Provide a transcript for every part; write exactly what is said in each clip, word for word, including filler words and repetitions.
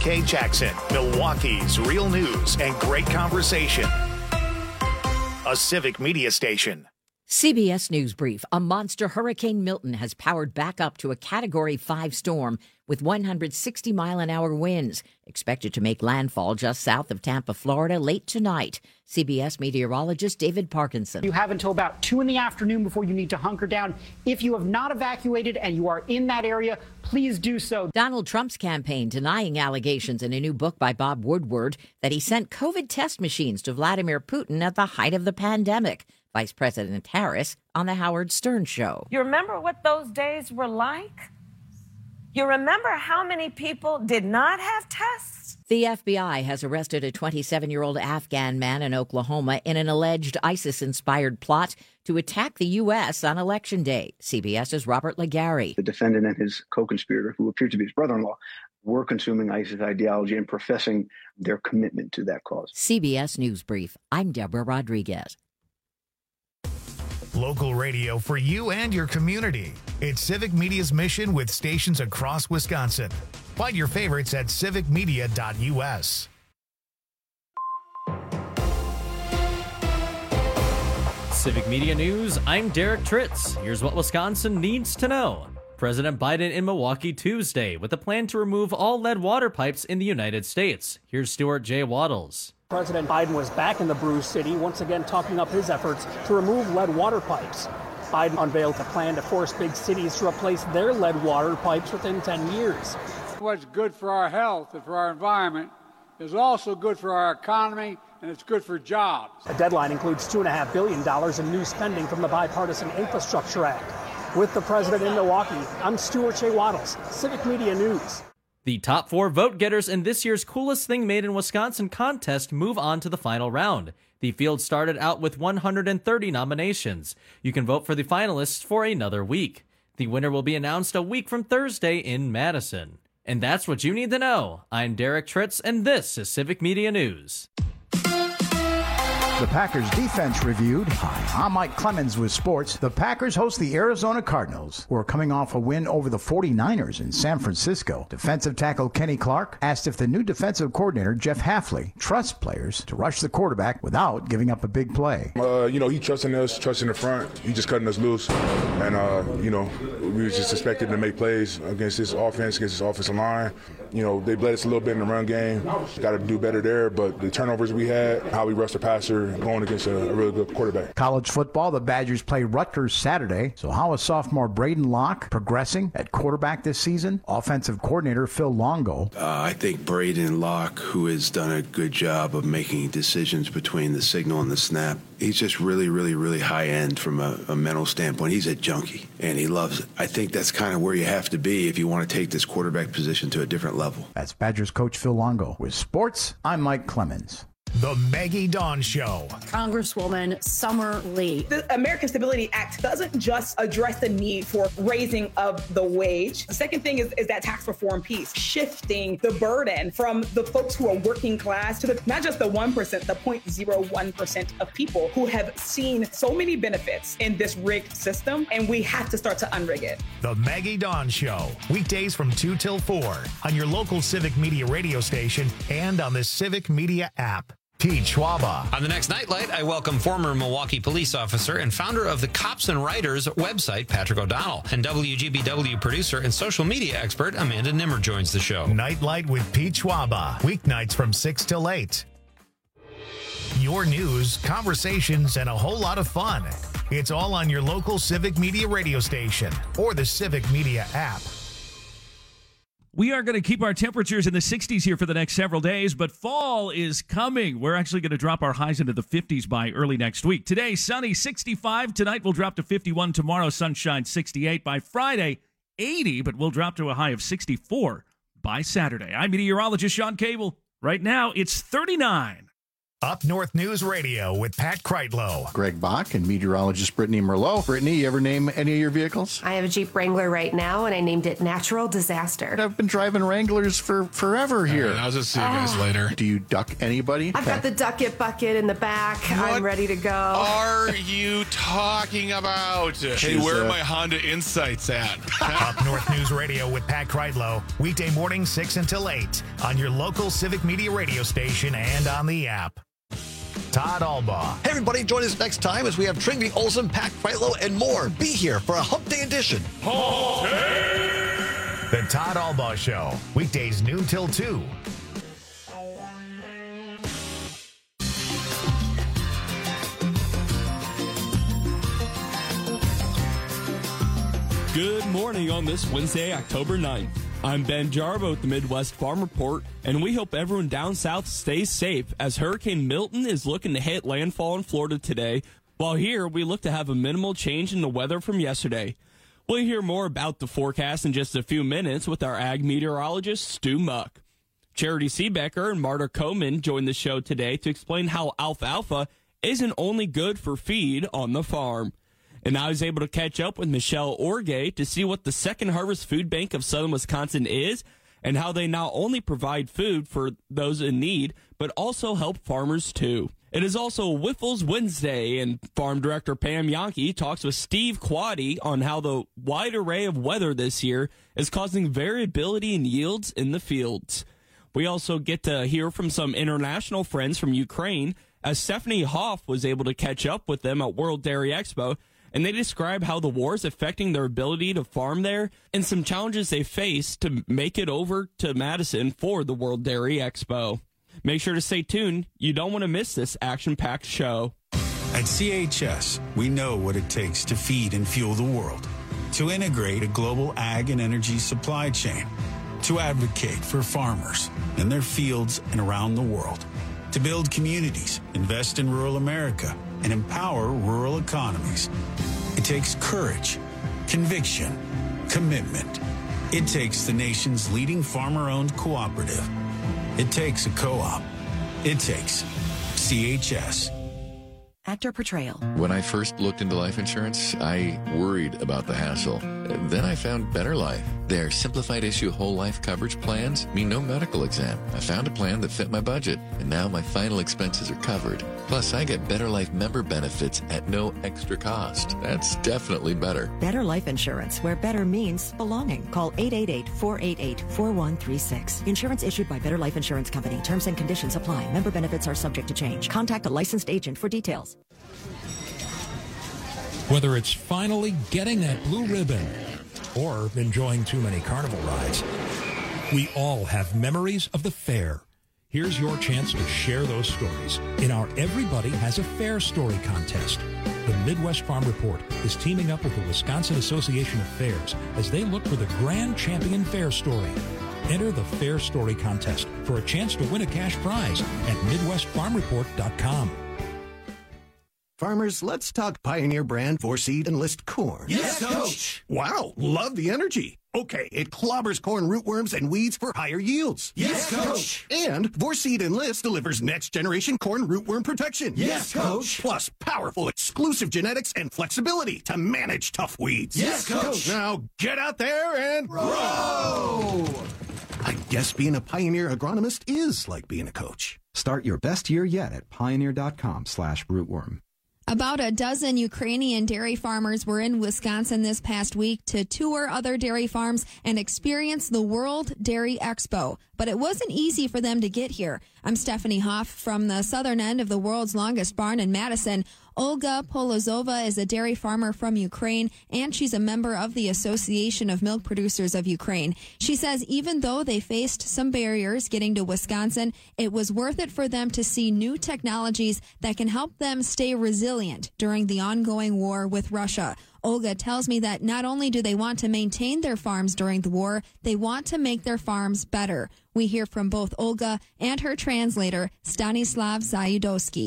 K. Jackson, Milwaukee's real news and great conversation. A Civic Media station. C B S News Brief. A monster Hurricane Milton has powered back up to a Category five storm with one hundred sixty mile an hour winds, expected to make landfall just south of Tampa, Florida, late tonight. C B S meteorologist David Parkinson. You have until about two in the afternoon before you need to hunker down. If you have not evacuated and you are in that area, please do so. Donald Trump's campaign denying allegations in a new book by Bob Woodward that he sent COVID test machines to Vladimir Putin at the height of the pandemic. Vice President Harris on the Howard Stern Show. You remember what those days were like? You remember how many people did not have tests? The F B I has arrested a twenty-seven-year-old Afghan man in Oklahoma in an alleged ISIS-inspired plot to attack the U S on Election Day. CBS's Robert Legary. The defendant and his co-conspirator, who appeared to be his brother-in-law, were consuming ISIS ideology and professing their commitment to that cause. C B S News Brief. I'm Deborah Rodriguez. Local radio for you and your community. It's Civic Media's mission with stations across Wisconsin. Find your favorites at civic media dot u s. Civic Media News, I'm Derek Tritz. Here's what Wisconsin needs to know. President Biden in Milwaukee Tuesday with a plan to remove all lead water pipes in the United States. Here's Stuart J. Waddles. President Biden was back in the Brew City, once again talking up his efforts to remove lead water pipes. Biden unveiled a plan to force big cities to replace their lead water pipes within ten years. What's good for our health and for our environment is also good for our economy, and it's good for jobs. The deadline includes two point five billion dollars in new spending from the Bipartisan Infrastructure Act. With the president in Milwaukee, I'm Stuart J. Waddles, Civic Media News. The top four vote getters in this year's Coolest Thing Made in Wisconsin contest move on to the final round. The field started out with one hundred thirty nominations. You can vote for the finalists for another week. The winner will be announced a week from Thursday in Madison. And that's what you need to know. I'm Derek Tritz, and this is Civic Media News. The Packers defense reviewed. Hi, I'm Mike Clemens with sports. The Packers host the Arizona Cardinals, who are coming off a win over the forty-niners in San Francisco. Defensive tackle Kenny Clark asked if the new defensive coordinator, Jeff Hafley, trusts players to rush the quarterback without giving up a big play. Uh, you know, he trusting us, trusting the front. He just cutting us loose. And, uh, you know, we was just expected to make plays against this offense, against this offensive line. You know, they bled us a little bit in the run game. Got to do better there. But the turnovers we had, how we rushed the passer, going against a, a really good quarterback. College football, the Badgers play Rutgers Saturday. So how is sophomore Braden Locke progressing at quarterback this season? Offensive coordinator Phil Longo. Uh, I think Braden Locke, who has done a good job of making decisions between the signal and the snap, he's just really, really, really high end from a, a mental standpoint. He's a junkie, and he loves it. I think that's kind of where you have to be if you want to take this quarterback position to a different level. That's Badgers coach Phil Longo. With sports, I'm Mike Clemens. The Maggie Dawn Show. Congresswoman Summer Lee. The American Stability Act doesn't just address the need for raising of the wage. The second thing is, is that tax reform piece, shifting the burden from the folks who are working class to the, not just the one percent, the zero point zero one percent of people who have seen so many benefits in this rigged system, and we have to start to unrig it. The Maggie Dawn Show. Weekdays from two till four on your local Civic Media radio station and on the Civic Media app. Pete Schwaba. On the next Nightlight, I welcome former Milwaukee police officer and founder of the Cops and Writers website, Patrick O'Donnell. And W G B W producer and social media expert, Amanda Nimmer, joins the show. Nightlight with Pete Schwaba. Weeknights from six till eight. Your news, conversations, and a whole lot of fun. It's all on your local Civic Media radio station or the Civic Media app. We are going to keep our temperatures in the sixties here for the next several days, but fall is coming. We're actually going to drop our highs into the fifties by early next week. Today, sunny, sixty-five. Tonight, we'll drop to fifty-one. Tomorrow, sunshine, sixty-eight. By Friday, eighty, but we'll drop to a high of sixty-four by Saturday. I'm meteorologist Sean Cable. Right now, it's thirty-nine. Up North News Radio with Pat Kreitlow. Greg Bach and meteorologist Brittany Merlot. Brittany, you ever name any of your vehicles? I have a Jeep Wrangler right now, and I named it Natural Disaster. I've been driving Wranglers for forever here. Right, I'll just see you guys oh. later. Do you duck anybody? I've got the duck it bucket in the back. What I'm ready to go. Are you talking about? Hey, She's, where uh, are my Honda Insights at? Up North News Radio with Pat Kreitlow. Weekday morning six until eight on your local Civic Media radio station and on the app. Todd Albaugh. Hey, everybody, join us next time as we have Trinity Olsen, Pat Kreitlow, and more. Be here for a Hump Day edition. Hump Day! The Todd Albaugh Show. Weekdays noon till two. Good morning on this Wednesday, October ninth. I'm Ben Jarbo with the Midwest Farm Report, and we hope everyone down south stays safe as Hurricane Milton is looking to hit landfall in Florida today, while here we look to have a minimal change in the weather from yesterday. We'll hear more about the forecast in just a few minutes with our ag meteorologist, Stu Muck. Charity Seebecker and Marta Coleman joined the show today to explain how alfalfa isn't only good for feed on the farm. And I was able to catch up with Michelle Orgay to see what the Second Harvest Food Bank of Southern Wisconsin is and how they not only provide food for those in need, but also help farmers too. It is also Wiffles Wednesday, and Farm Director Pam Yankee talks with Steve Quaddy on how the wide array of weather this year is causing variability in yields in the fields. We also get to hear from some international friends from Ukraine as Stephanie Hoff was able to catch up with them at World Dairy Expo, and they describe how the war is affecting their ability to farm there and some challenges they face to make it over to Madison for the World Dairy Expo. Make sure to stay tuned. You don't want to miss this action-packed show. At C H S, we know what it takes to feed and fuel the world, to integrate a global ag and energy supply chain, to advocate for farmers in their fields and around the world, to build communities, invest in rural America, and empower rural economies. It takes courage, conviction, commitment. It takes the nation's leading farmer-owned cooperative. It takes a co-op. It takes C H S. Actor portrayal. When I first looked into life insurance, I worried about the hassle. Then I found Better Life. Their simplified issue whole life coverage plans mean no medical exam. I found a plan that fit my budget, and now my final expenses are covered. Plus, I get Better Life member benefits at no extra cost. That's definitely better. Better Life Insurance, where better means belonging. Call eight eight eight, four eight eight, four one three six. Insurance issued by Better Life Insurance Company. Terms and conditions apply. Member benefits are subject to change. Contact a licensed agent for details. Whether it's finally getting that blue ribbon or enjoying too many carnival rides, we all have memories of the fair. Here's your chance to share those stories in our Everybody Has a Fair Story contest. The Midwest Farm Report is teaming up with the Wisconsin Association of Fairs as they look for the grand champion fair story. Enter the Fair Story contest for a chance to win a cash prize at midwest farm report dot com. Farmers, let's talk Pioneer brand four-seed Enlist corn. Yes, Coach. Wow, love the energy. Okay, it clobbers corn rootworms and weeds for higher yields. Yes, Coach. And four-seed Enlist delivers next-generation corn rootworm protection. Yes, Coach. Plus powerful exclusive genetics and flexibility to manage tough weeds. Yes, Coach. Now get out there and grow. I guess being a Pioneer agronomist is like being a coach. Start your best year yet at pioneer.com slash rootworm. About a dozen Ukrainian dairy farmers were in Wisconsin this past week to tour other dairy farms and experience the World Dairy Expo. But it wasn't easy for them to get here. I'm Stephanie Hoff from the southern end of the world's longest barn in Madison. Olga Polozova is a dairy farmer from Ukraine, and she's a member of the Association of Milk Producers of Ukraine. She says even though they faced some barriers getting to Wisconsin, it was worth it for them to see new technologies that can help them stay resilient during the ongoing war with Russia. Olga tells me that not only do they want to maintain their farms during the war, they want to make their farms better. We hear from both Olga and her translator, Stanislav Zayudowski.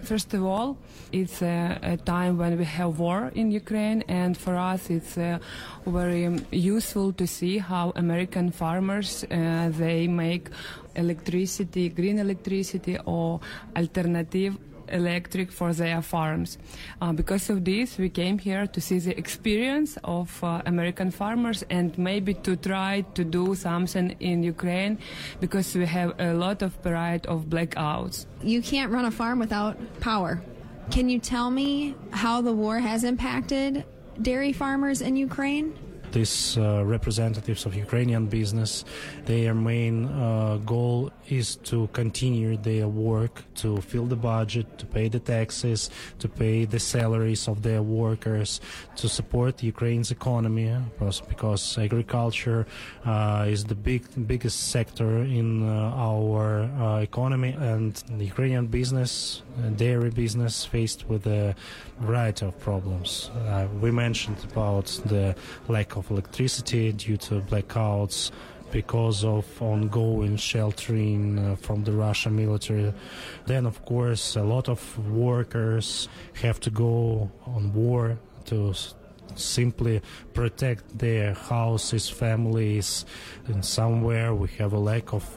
First of all, it's a, a time when we have war in Ukraine, and for us it's uh, very um, useful to see how American farmers, uh, they make electricity, green electricity or alternative electric for their farms. Uh, because of this, we came here to see the experience of uh, American farmers and maybe to try to do something in Ukraine, because we have a lot of period of blackouts. You can't run a farm without power. Can you tell me how the war has impacted dairy farmers in Ukraine? These uh, representatives of Ukrainian business, their main uh, goal is to continue their work, to fill the budget, to pay the taxes, to pay the salaries of their workers, to support Ukraine's economy, because agriculture uh, is the big, biggest sector in uh, our uh, economy, and the Ukrainian business, uh, dairy business, faced with a variety of problems. Uh, we mentioned about the lack of electricity due to blackouts because of ongoing sheltering uh, from the Russian military. Then, of course, a lot of workers have to go on war to s- simply protect their houses, families. And somewhere we have a lack of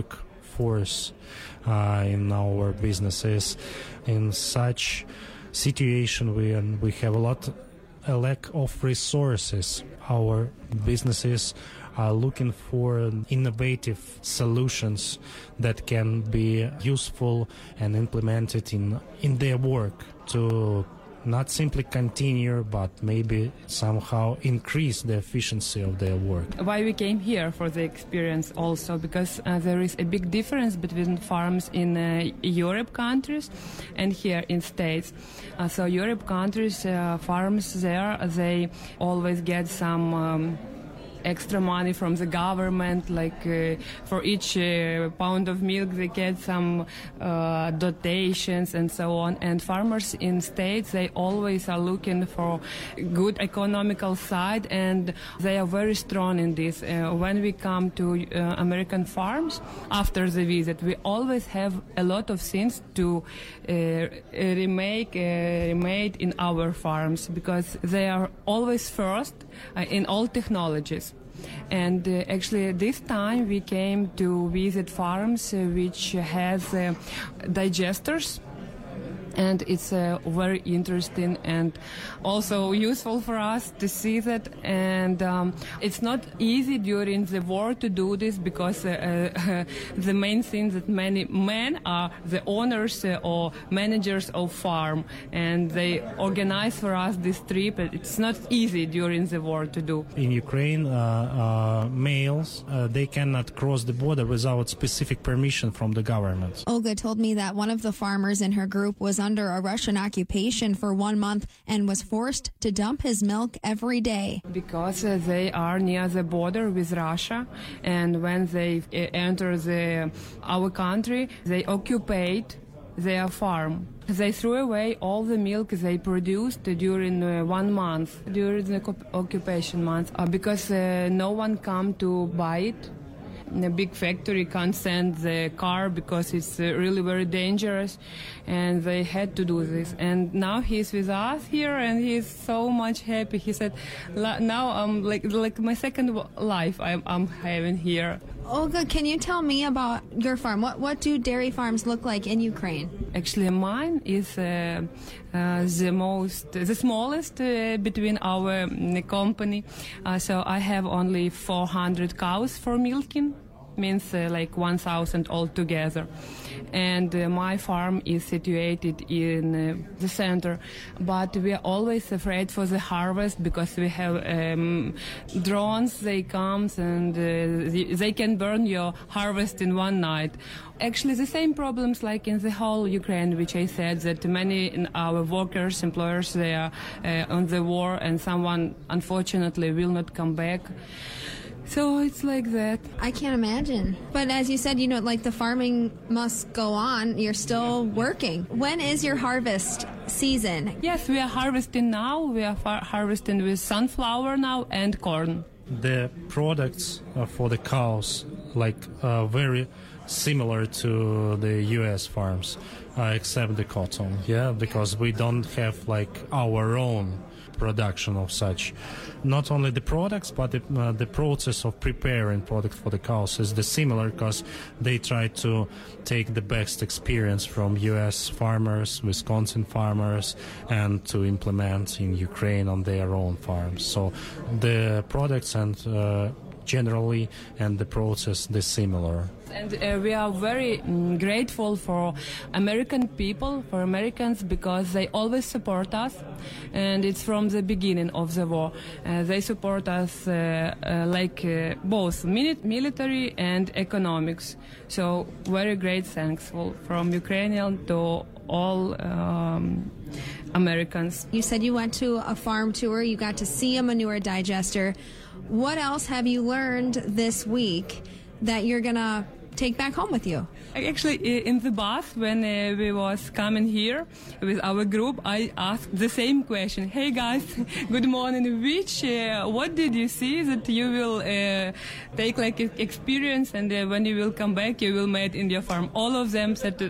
workforce uh, in our businesses. In such situation, we, and we have a lot a lack of resources. Our businesses are looking for innovative solutions that can be useful and implemented in, in their work to not simply continue, but maybe somehow increase the efficiency of their work. Why we came here for the experience also, because uh, there is a big difference between farms in uh, Europe countries and here in States. Uh, so Europe countries, uh, farms there, they always get some um, extra money from the government, like uh, for each uh, pound of milk they get some uh, dotations and so on. And farmers in States, they always are looking for good economical side, and they are very strong in this. Uh, when we come to uh, American farms after the visit, we always have a lot of things to uh, remake, uh, remade in our farms, because they are always first uh, in all technologies. And uh, actually this time we came to visit farms uh, which has uh, digesters, and it's uh, very interesting and also useful for us to see that. And um, it's not easy during the war to do this, because uh, uh, the main thing that many men are the owners uh, or managers of farm, and they organize for us this trip. It's not easy during the war to do. In Ukraine, uh, uh, males, uh, they cannot cross the border without specific permission from the government. Olga told me that one of the farmers in her group was under a Russian occupation for one month and was forced to dump his milk every day. Because uh, they are near the border with Russia, and when they uh, enter the, our country, they occupy their farm. They threw away all the milk they produced during uh, one month, during the co- occupation month, uh, because uh, no one come to buy it. A big factory can't send the car because it's uh, really very dangerous, and they had to do this. And now he's with us here, and he's so much happy. He said, "Now I'm like like my second life I'm I'm having here." Olga, can you tell me about your farm? What what do dairy farms look like in Ukraine? Actually, mine is uh, uh, the most, the smallest uh, between our um, company. Uh, so I have only four hundred cows for milking, means uh, like one thousand altogether. And uh, my farm is situated in uh, the center, but we are always afraid for the harvest, because we have um, drones, they come and uh, they can burn your harvest in one night. Actually, the same problems like in the whole Ukraine, which I said, that many in our workers, employers, they are uh, on the war, and someone unfortunately will not come back. So it's like that. I can't imagine. But as you said, you know, like the farming must go on. You're still working. When is your harvest season? Yes, we are harvesting now. We are far- harvesting with sunflower now and corn. The products uh, for the cows, like uh, very similar to the U S farms, uh, except the cotton, yeah, because we don't have like our own production of such. Not only the products, but the, uh, the process of preparing product for the cows is the similar, because they try to take the best experience from U S farmers, Wisconsin farmers, and to implement in Ukraine on their own farms. So the products and uh, generally and the process is similar. And uh, we are very mm, grateful for American people, for Americans, because they always support us, and it's from the beginning of the war. Uh, they support us uh, uh, like uh, both mili- military and economics. So very great thankful from Ukrainian to all um, Americans. You said you went to a farm tour, you got to see a manure digester. What else have you learned this week that you're going to take back home with you? Actually, in the bus, when uh, we was coming here with our group, I asked the same question. Hey guys, good morning. Which, uh, what did you see that you will uh, take like experience, and uh, when you will come back, you will make in your farm? All of them said, uh,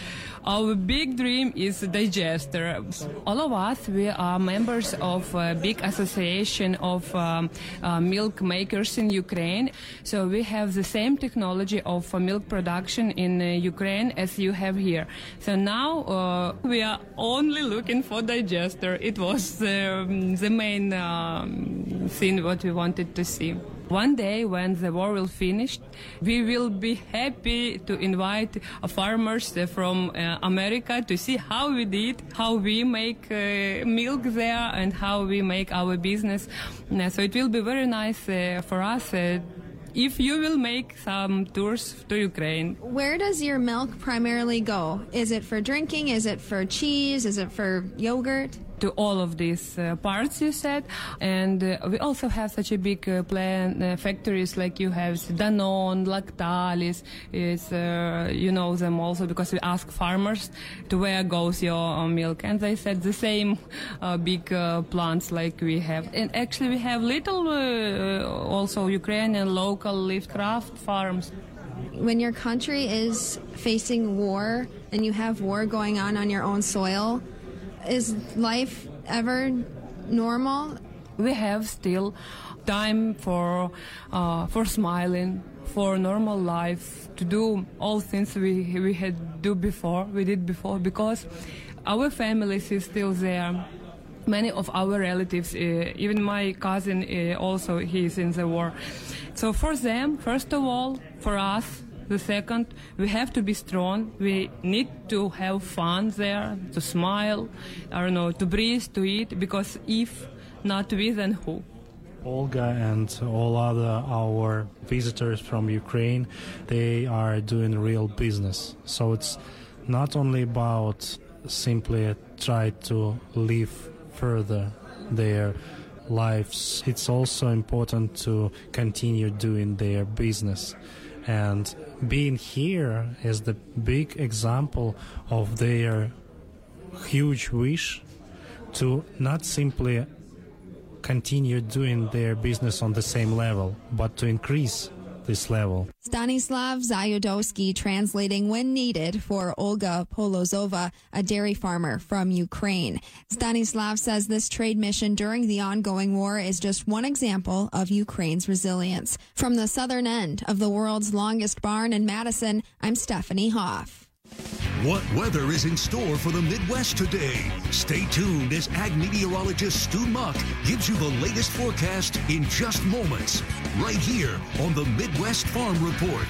our big dream is digester. All of us, we are members of a big association of um, uh, milk makers in Ukraine. So we have the same technology of uh, milk production in uh, Ukraine as you have here. So now uh, we are only looking for digester. It was um, the main um, thing what we wanted to see. One day when the war will finish, we will be happy to invite uh, farmers uh, from uh, America to see how we did, how we make uh, milk there, and how we make our business. Uh, so it will be very nice uh, for us uh, if you will make some tours to Ukraine. Where does your milk primarily go? Is it for drinking? Is it for cheese? Is it for yogurt? To all of these uh, parts you said, and uh, we also have such a big uh, plant uh, factories like you have Danone, Lactalis. It's uh, you know them also because we ask farmers to where goes your uh, milk, and they said the same uh, big uh, plants like we have. And actually we have little uh, also Ukrainian local Liftcraft farms. When your country is facing war and you have war going on on your own soil, is life ever normal? We have still time for uh, for smiling, for normal life, to do all things we we had do before, we did before, because our families is still there. Many of our relatives, uh, even my cousin, uh, also he is in the war. So for them, first of all, for us, the second, we have to be strong. We need to have fun there, to smile, I don't know, to breathe, to eat, because if not we, then who? Olga and all other our visitors from Ukraine, they are doing real business. So it's not only about simply try to live further their lives. It's also important to continue doing their business. And being here is the big example of their huge wish to not simply continue doing their business on the same level, but to increase this level. Stanislav Zayudowski translating when needed for Olga Polozova, a dairy farmer from Ukraine. Stanislav says this trade mission during the ongoing war is just one example of Ukraine's resilience. From the southern end of the world's longest barn in Madison, I'm Stephanie Hoff. What weather is in store for the Midwest today? Stay tuned as ag meteorologist Stu Muck gives you the latest forecast in just moments, right here on the Midwest Farm Report.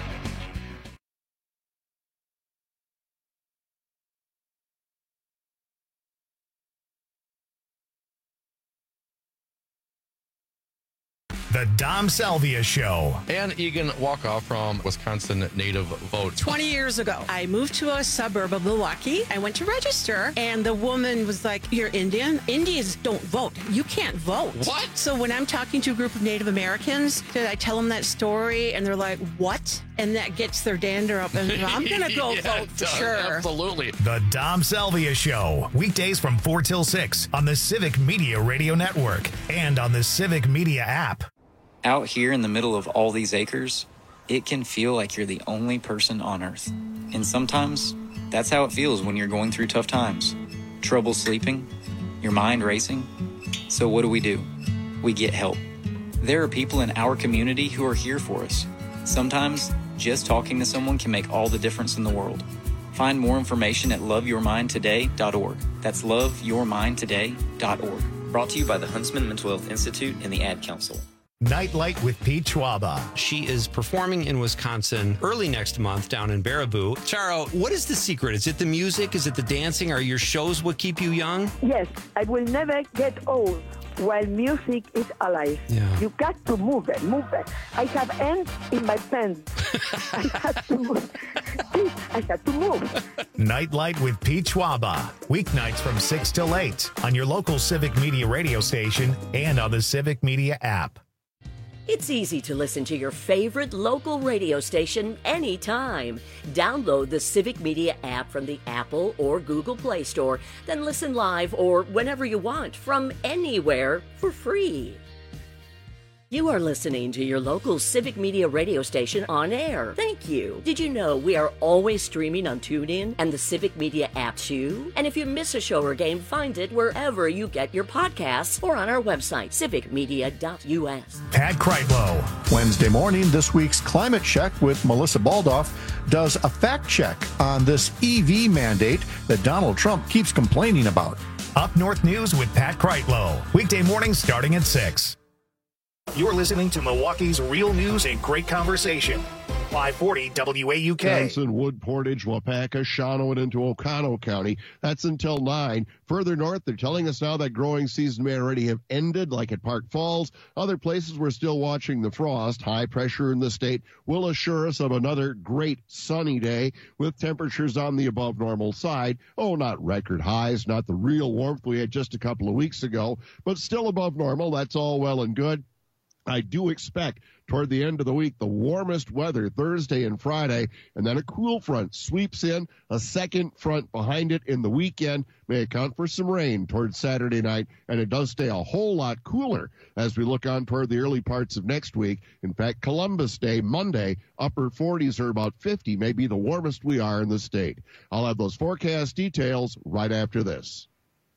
The Dom Salvia Show. Ann Egan Walkoff from Wisconsin Native Vote. twenty years ago, I moved to a suburb of Milwaukee. I went to register, and the woman was like, "You're Indian? Indians don't vote. You can't vote." What? So when I'm talking to a group of Native Americans, I tell them that story, and they're like, "What?" And that gets their dander up, and I'm going to go yeah, vote for sure. Absolutely. The Dom Salvia Show. Weekdays from four till six on the Civic Media Radio Network and on the Civic Media app. Out here in the middle of all these acres, it can feel like you're the only person on Earth. And sometimes, that's how it feels when you're going through tough times. Trouble sleeping, your mind racing. So what do we do? We get help. There are people in our community who are here for us. Sometimes, just talking to someone can make all the difference in the world. Find more information at love your mind today dot org. That's love your mind today dot org. Brought to you by the Huntsman Mental Health Institute and the Ad Council. Nightlight with Pete Schwaba. She is performing in Wisconsin early next month down in Baraboo. Charo, what is the secret? Is it the music? Is it the dancing? Are your shows what keep you young? Yes, I will never get old while music is alive. Yeah. You got to move it, move it. I have ants in my pants. I have to move. I have to move. Nightlight with Pete Schwaba. Weeknights from six till eight on your local Civic Media radio station and on the Civic Media app. It's easy to listen to your favorite local radio station anytime. Download the Civic Media app from the Apple or Google Play Store, then listen live or whenever you want from anywhere for free. You are listening to your local Civic Media radio station on air. Thank you. Did you know we are always streaming on TuneIn and the Civic Media app too? And if you miss a show or game, find it wherever you get your podcasts or on our website, civic media dot u s. Pat Kreitlow. Wednesday morning, this week's Climate Check with Melissa Baldoff does a fact check on this E V mandate that Donald Trump keeps complaining about. Up North News with Pat Kreitlow. Weekday mornings starting at six. You're listening to Milwaukee's Real News and Great Conversation. five forty W A U K. Johnson, Wood, Portage, Wapaka, Shawano, and into Oconto County. That's until nine. Further north, they're telling us now that growing season may already have ended, like at Park Falls. Other places, we're still watching the frost. High pressure in the state will assure us of another great sunny day with temperatures on the above normal side. Oh, not record highs, not the real warmth we had just a couple of weeks ago, but still above normal. That's all well and good. I do expect toward the end of the week the warmest weather Thursday and Friday, and then a cool front sweeps in, a second front behind it in the weekend may account for some rain towards Saturday night, and it does stay a whole lot cooler as we look on toward the early parts of next week. In fact, Columbus Day, Monday, upper forties or about fifty may be the warmest we are in the state. I'll have those forecast details right after this.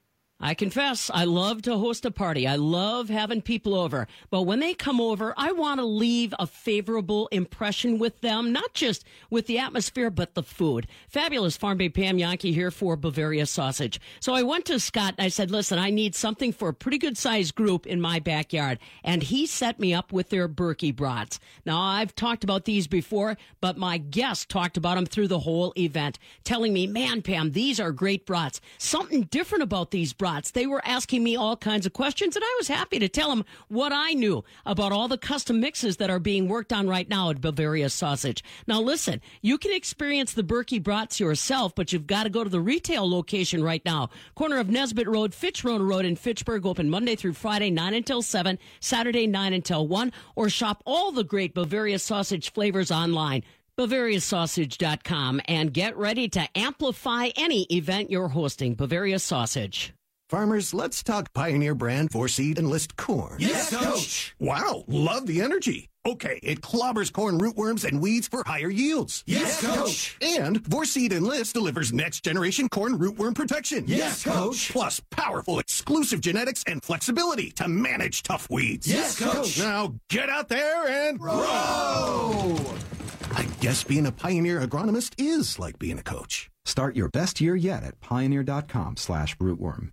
I confess, I love to host a party. I love having people over. But when they come over, I want to leave a favorable impression with them, not just with the atmosphere, but the food. Fabulous Farm Bay Pam Yankee here for Bavaria Sausage. So I went to Scott and I said, listen, I need something for a pretty good sized group in my backyard. And he set me up with their Berkey brats. Now, I've talked about these before, but my guest talked about them through the whole event, telling me, man, Pam, these are great brats. Something different about these brats. They were asking me all kinds of questions, and I was happy to tell them what I knew about all the custom mixes that are being worked on right now at Bavaria Sausage. Now, listen, you can experience the Berkey brats yourself, but you've got to go to the retail location right now. Corner of Nesbitt Road, Fitchburg Road in Fitchburg, open Monday through Friday, nine until seven, Saturday, nine until one, or shop all the great Bavaria Sausage flavors online. Bavaria Sausage dot com, and get ready to amplify any event you're hosting. Bavaria Sausage. Farmers, let's talk Pioneer brand four-seed Enlist corn. Yes, Coach. Wow, love the energy. Okay, it clobbers corn rootworms and weeds for higher yields. Yes, Coach. And four-seed Enlist delivers next-generation corn rootworm protection. Yes, Coach. Plus powerful exclusive genetics and flexibility to manage tough weeds. Yes, Coach. Now get out there and grow. I guess being a Pioneer agronomist is like being a coach. Start your best year yet at pioneer dot com slash rootworm.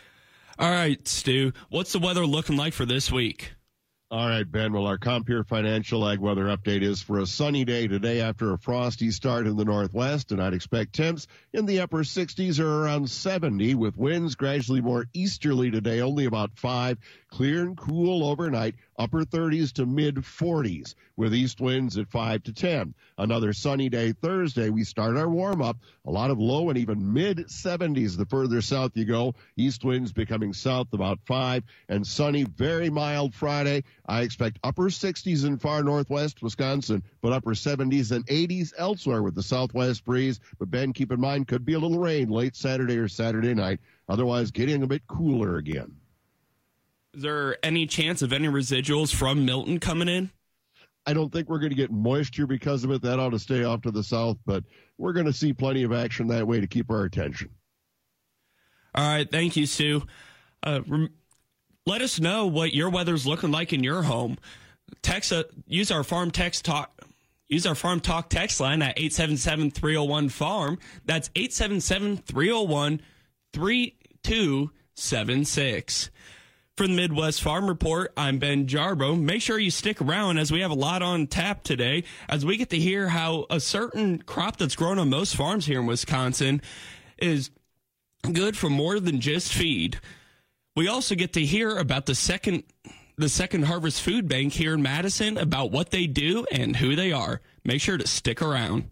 All right, Stu, what's the weather looking like for this week? All right, Ben. Well, our Compeer Financial Ag weather update is for a sunny day today after a frosty start in the northwest, and I'd expect temps in the upper sixties or around seventy, with winds gradually more easterly today, only about five. Clear and cool overnight, upper thirties to mid forties, with east winds at five to ten. Another sunny day Thursday. We start our warm-up. A lot of low and even mid seventies the further south you go. East winds becoming south about five, and sunny, very mild Friday. I expect upper sixties in far northwest Wisconsin, but upper seventies and eighties elsewhere with the southwest breeze. But, Ben, keep in mind, could be a little rain late Saturday or Saturday night. Otherwise, getting a bit cooler again. Is there any chance of any residuals from Milton coming in? I don't think we're going to get moisture because of it. That ought to stay off to the south, but we're going to see plenty of action that way to keep our attention. All right. Thank you, Stu. Uh, rem- let us know what your weather's looking like in your home. Text, uh, use our farm text talk. Use our Farm Talk text line at eight seven seven, three oh one, farm. That's eight seven seven, three oh one, three two seven six. For the Midwest Farm Report, I'm Ben Jarbo. Make sure you stick around as we have a lot on tap today as we get to hear how a certain crop that's grown on most farms here in Wisconsin is good for more than just feed. We also get to hear about the second the Second Harvest Food Bank here in Madison, about what they do and who they are. Make sure to stick around.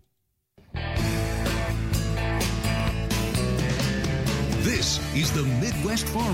This is the Midwest Farm.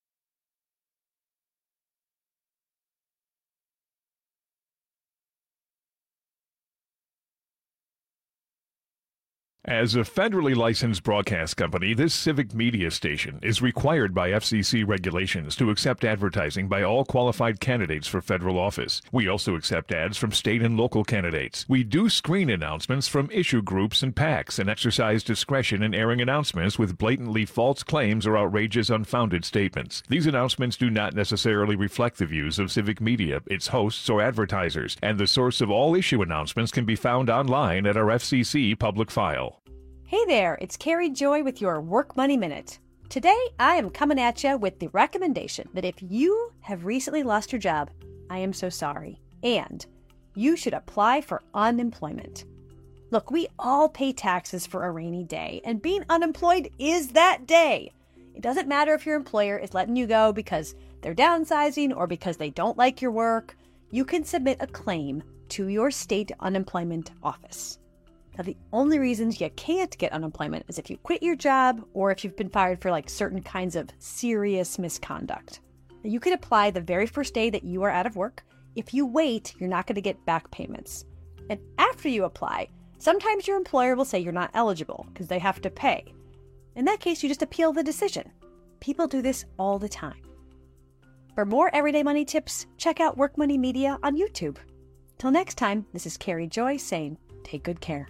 As a federally licensed broadcast company, this civic media station is required by F C C regulations to accept advertising by all qualified candidates for federal office. We also accept ads from state and local candidates. We do screen announcements from issue groups and PACs and exercise discretion in airing announcements with blatantly false claims or outrageous, unfounded statements. These announcements do not necessarily reflect the views of civic media, its hosts, or advertisers, and the source of all issue announcements can be found online at our F C C public file. Hey there, it's Carrie Joy with your Work Money Minute. Today, I am coming at you with the recommendation that if you have recently lost your job, I am so sorry, and you should apply for unemployment. Look, we all pay taxes for a rainy day, and being unemployed is that day. It doesn't matter if your employer is letting you go because they're downsizing or because they don't like your work. You can submit a claim to your state unemployment office. Now, the only reasons you can't get unemployment is if you quit your job or if you've been fired for like certain kinds of serious misconduct. Now, you could apply the very first day that you are out of work. If you wait, you're not going to get back payments. And after you apply, sometimes your employer will say you're not eligible because they have to pay. In that case, you just appeal the decision. People do this all the time. For more everyday money tips, check out Work Money Media on YouTube. Till next time, this is Carrie Joy saying, take good care.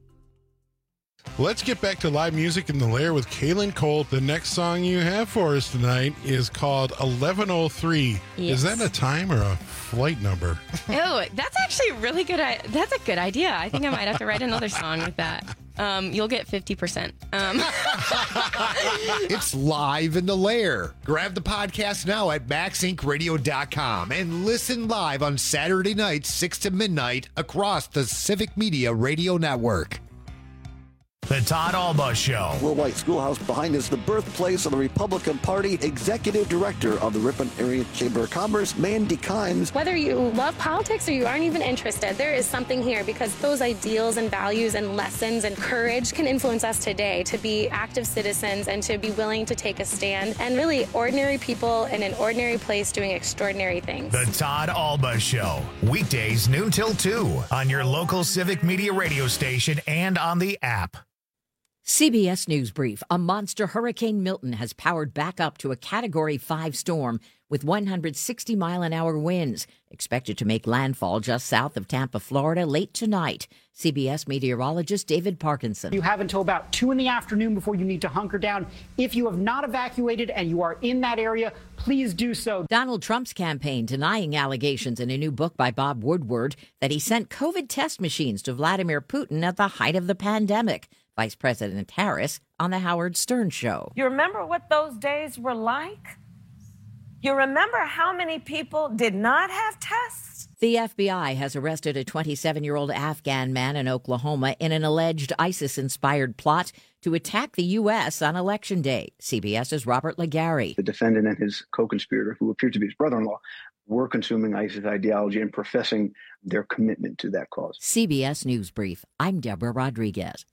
Let's get back to live music in the Lair with Kaylin Colt. The next song you have for us tonight is called eleven oh three. Yes. Is that a time or a flight number? Oh, that's actually a really good. That's a good idea. I think I might have to write another song with that. Um, you'll get fifty percent. Um. It's live in the Lair. Grab the podcast now at max inc radio dot com and listen live on Saturday nights, six to midnight, across the Civic Media Radio Network. The Todd Alba Show. Will White Schoolhouse behind is the birthplace of the Republican Party. Executive Director of the Ripon Area Chamber of Commerce, Mandy Kimes. Whether you love politics or you aren't even interested, there is something here because those ideals and values and lessons and courage can influence us today to be active citizens and to be willing to take a stand and really ordinary people in an ordinary place doing extraordinary things. The Todd Alba Show. Weekdays noon till two on your local Civic Media radio station and on the app. C B S News Brief. A monster Hurricane Milton has powered back up to a Category five storm with one hundred sixty mile an hour winds, expected to make landfall just south of Tampa, Florida, late tonight. C B S meteorologist David Parkinson. You have until about two in the afternoon before you need to hunker down. If you have not evacuated and you are in that area, please do so. Donald Trump's campaign denying allegations in a new book by Bob Woodward that he sent COVID test machines to Vladimir Putin at the height of the pandemic. Vice President Harris on the Howard Stern Show. You remember what those days were like? You remember how many people did not have tests? The F B I has arrested a twenty-seven-year-old Afghan man in Oklahoma in an alleged ISIS-inspired plot to attack the U S on Election Day. CBS's Robert Legary. The defendant and his co-conspirator, who appeared to be his brother-in-law, were consuming ISIS ideology and professing their commitment to that cause. C B S News Brief. I'm Deborah Rodriguez.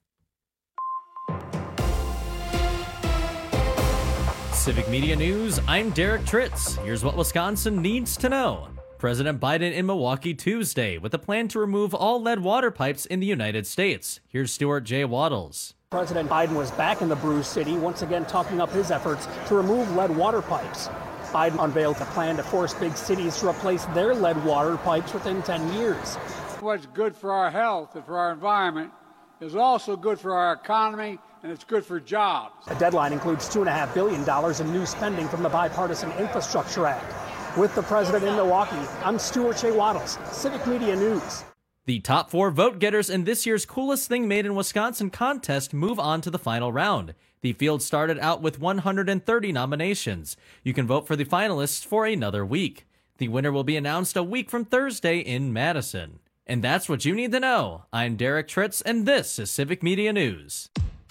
Civic Media News, I'm Derek Tritz. Here's what Wisconsin needs to know. President Biden in Milwaukee Tuesday with a plan to remove all lead water pipes in the United States. Here's Stuart J. Waddles. President Biden was back in the Brew City, once again talking up his efforts to remove lead water pipes. Biden unveiled a plan to force big cities to replace their lead water pipes within ten years. What's good for our health and for our environment is also good for our economy, and it's good for jobs. The deadline includes two point five billion dollars in new spending from the Bipartisan Infrastructure Act. With the president in Milwaukee, I'm Stuart Shea Waddles, Civic Media News. The top four vote getters in this year's Coolest Thing Made in Wisconsin contest move on to the final round. The field started out with one hundred thirty nominations. You can vote for the finalists for another week. The winner will be announced a week from Thursday in Madison. And that's what you need to know. I'm Derek Tritz, and this is Civic Media News.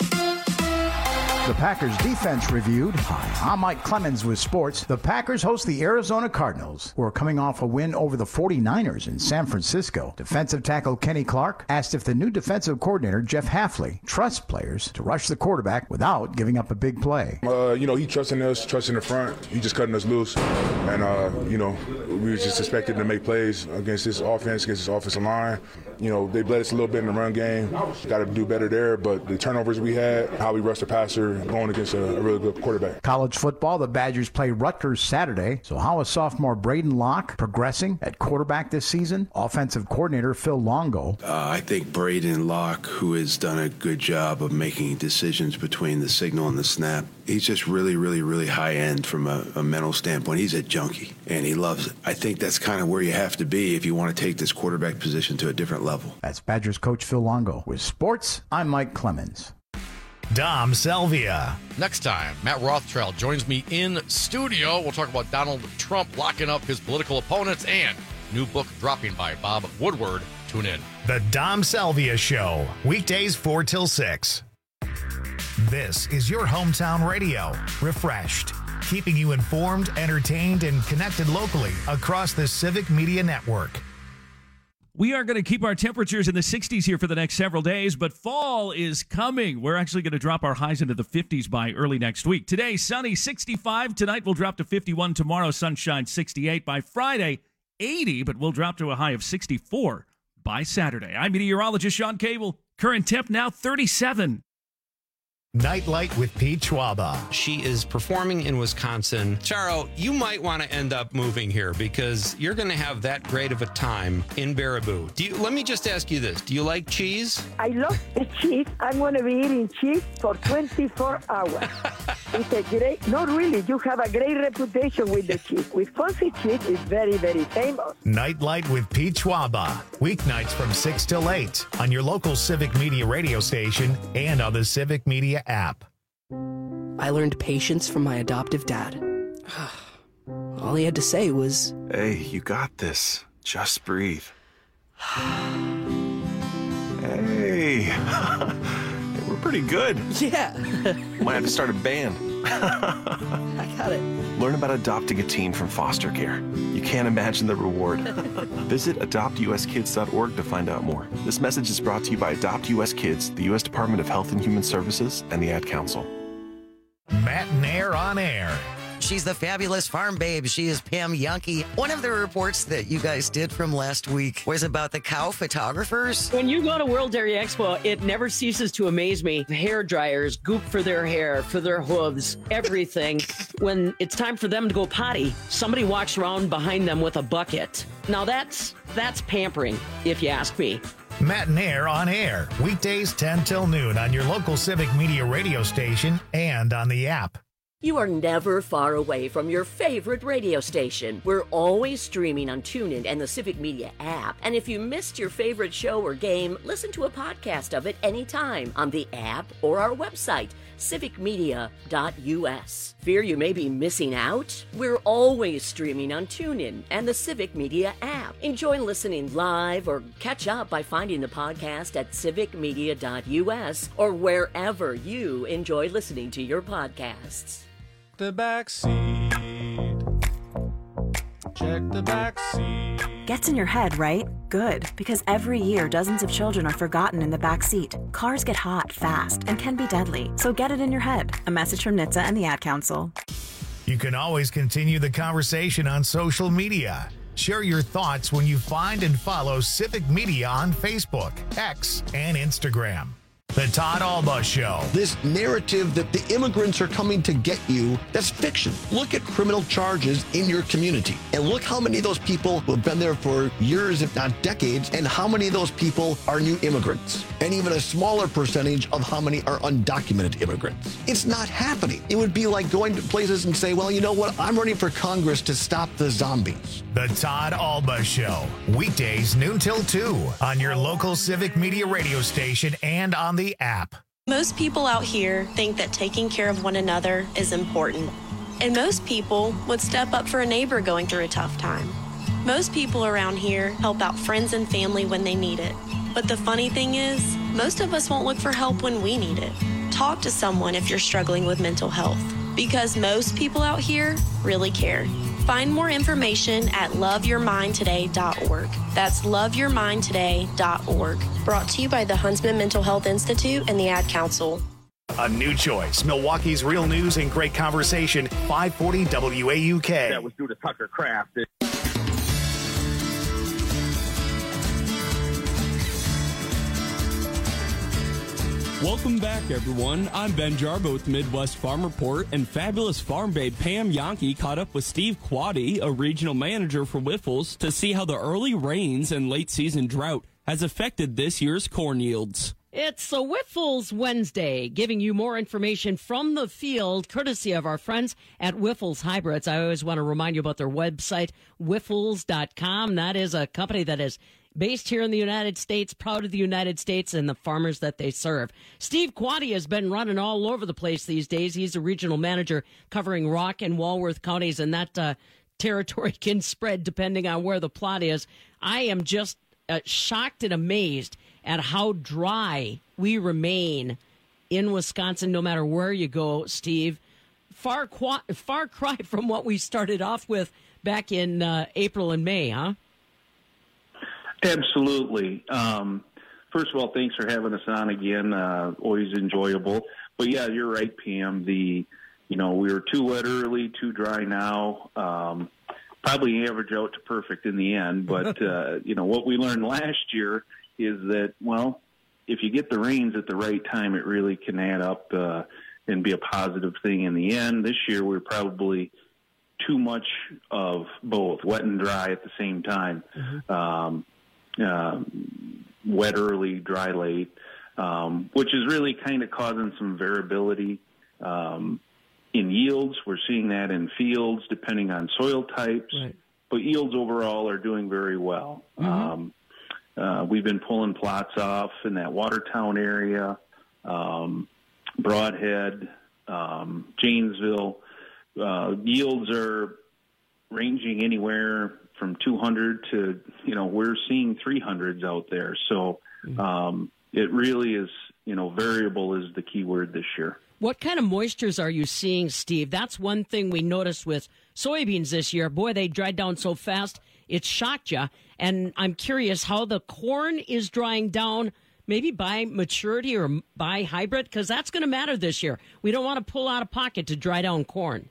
The Packers defense reviewed. Hi, I'm Mike Clemens with sports. The Packers host the Arizona Cardinals, who are coming off a win over the forty-niners in San Francisco. Defensive tackle Kenny Clark asked if the new defensive coordinator, Jeff Hafley, trusts players to rush the quarterback without giving up a big play. Uh, you know, he trusting us, trusting the front. He just cutting us loose. And, uh, you know, we were just expected to make plays against this offense, against this offensive line. You know, they bled us a little bit in the run game. Got to do better there. But the turnovers we had, how we rushed the passer, going against a, a really good quarterback. College football, the Badgers play Rutgers Saturday. So how is sophomore Braden Locke progressing at quarterback this season? Offensive coordinator Phil Longo. Uh, I think Braden Locke, who has done a good job of making decisions between the signal and the snap, he's just really, really, really high end from a, a mental standpoint. He's a junkie, and he loves it. I think that's kind of where you have to be if you want to take this quarterback position to a different level. That's Badgers coach Phil Longo. With sports, I'm Mike Clemens. Dom Selvia. Next time, Matt Rothschild joins me in studio. We'll talk about Donald Trump locking up his political opponents and new book dropping by Bob Woodward. Tune in. The Dom Selvia Show, weekdays four till six. This is your hometown radio, refreshed, keeping you informed, entertained, and connected locally across the Civic Media Network. We are going to keep our temperatures in the sixties here for the next several days, but fall is coming. We're actually going to drop our highs into the fifties by early next week. Today, sunny, sixty-five. Tonight, we'll drop to fifty-one. Tomorrow, sunshine, sixty-eight. By Friday, eighty, but we'll drop to a high of sixty-four by Saturday. I'm meteorologist Sean Cable. Current temp now thirty-seven. Nightlight with Pete Schwaba. She is performing in Wisconsin. Charo, you might want to end up moving here because you're going to have that great of a time in Baraboo. Do you, let me just ask you this. Do you like cheese? I love the cheese. I'm going to be eating cheese for twenty-four hours. It's a great, not really, you have a great reputation with the cheese. Wisconsin cheese is very, very famous. Nightlight with Pete Schwaba. Weeknights from six till eight on your local Civic Media radio station and on the Civic Media app. I learned patience from my adoptive dad. All he had to say was, "Hey, you got this. Just breathe." Hey, we're pretty good. Yeah. Might have to start a band. I got it. Learn about adopting a teen from foster care. You can't imagine the reward. Visit adopt u s kids dot org to find out more. This message is brought to you by Adopt U S Kids, the U S Department of Health and Human Services, and the Ad Council. Matt Nair on air. She's the fabulous farm babe. She is Pam Yankee. One of the reports that you guys did from last week was about the cow photographers. When you go to World Dairy Expo, it never ceases to amaze me. Hair dryers, goop for their hair, for their hooves, everything. When it's time for them to go potty, somebody walks around behind them with a bucket. Now that's that's pampering, if you ask me. Matt Nair on air, weekdays ten till noon on your local Civic Media radio station and on the app. You are never far away from your favorite radio station. We're always streaming on TuneIn and the Civic Media app. And if you missed your favorite show or game, listen to a podcast of it anytime on the app or our website, civic media dot u s. Fear you may be missing out? We're always streaming on TuneIn and the Civic Media app. Enjoy listening live or catch up by finding the podcast at civic media dot u s or wherever you enjoy listening to your podcasts. The back seat. Check the back seat. Gets in your head, right? Good, because every year dozens of children are forgotten in the back seat. Cars get hot fast and can be deadly, so get it in your head. A message from N H T S A and the Ad Council. You can always continue the conversation on social media. Share your thoughts when you find and follow Civic Media on Facebook, X, and Instagram. The Todd Alba Show. This narrative that the immigrants are coming to get you, that's fiction. Look at criminal charges in your community and look how many of those people who have been there for years, if not decades, and how many of those people are new immigrants, and even a smaller percentage of how many are undocumented immigrants. It's not happening. It would be like going to places and say, well, you know what? I'm running for Congress to stop the zombies. The Todd Alba Show. Weekdays noon till two on your local Civic Media radio station and on the app. Most people out here think that taking care of one another is important. And most people would step up for a neighbor going through a tough time. Most people around here help out friends and family when they need it. But the funny thing is, most of us won't look for help when we need it. Talk to someone if you're struggling with mental health, because most people out here really care. Find more information at love your mind today dot org. That's love your mind today dot org. Brought to you by the Huntsman Mental Health Institute and the Ad Council. A new choice. Milwaukee's real news and great conversation. five forty W A U K. That was due to Tucker Kraft. Welcome back, everyone. I'm Ben Jarbo with the Midwest Farm Report, and fabulous farm babe Pam Yankee caught up with Steve Quaddy, a regional manager for Wyffels, to see how the early rains and late season drought has affected this year's corn yields. It's a Wyffels Wednesday, giving you more information from the field, courtesy of our friends at Wyffels Hybrids. I always want to remind you about their website, wyffels dot com. That is a company that is based here in the United States, proud of the United States and the farmers that they serve. Steve Quaddy has been running all over the place these days. He's a regional manager covering Rock and Walworth counties, and that uh, territory can spread depending on where the plot is. I am just uh, shocked and amazed at how dry we remain in Wisconsin, no matter where you go, Steve. Far, qu- far cry from what we started off with back in uh, April and May, huh? Absolutely. Um, first of all, thanks for having us on again. Uh, always enjoyable. But yeah, you're right, Pam. The, you know, we were too wet early, too dry now. Um, probably average out to perfect in the end. But, uh, you know, what we learned last year is that, well, if you get the rains at the right time, it really can add up uh, and be a positive thing in the end. This year, we're probably too much of both, wet and dry at the same time. Mm-hmm. Um, uh, wet early, dry late, um, which is really kind of causing some variability um, in yields. We're seeing that in fields depending on soil types, right. But yields overall are doing very well. Mm-hmm. Um, uh, we've been pulling plots off in that Watertown area, um, Broadhead, um, Janesville. Uh, yields are ranging anywhere from two hundred to, you know, we're seeing three hundreds out there. So um, it really is, you know, variable is the key word this year. What kind of moistures are you seeing, Steve? That's one thing we noticed with soybeans this year. Boy, they dried down so fast, it shocked you. And I'm curious how the corn is drying down, maybe by maturity or by hybrid, because that's going to matter this year. We don't want to pull out of pocket to dry down corn.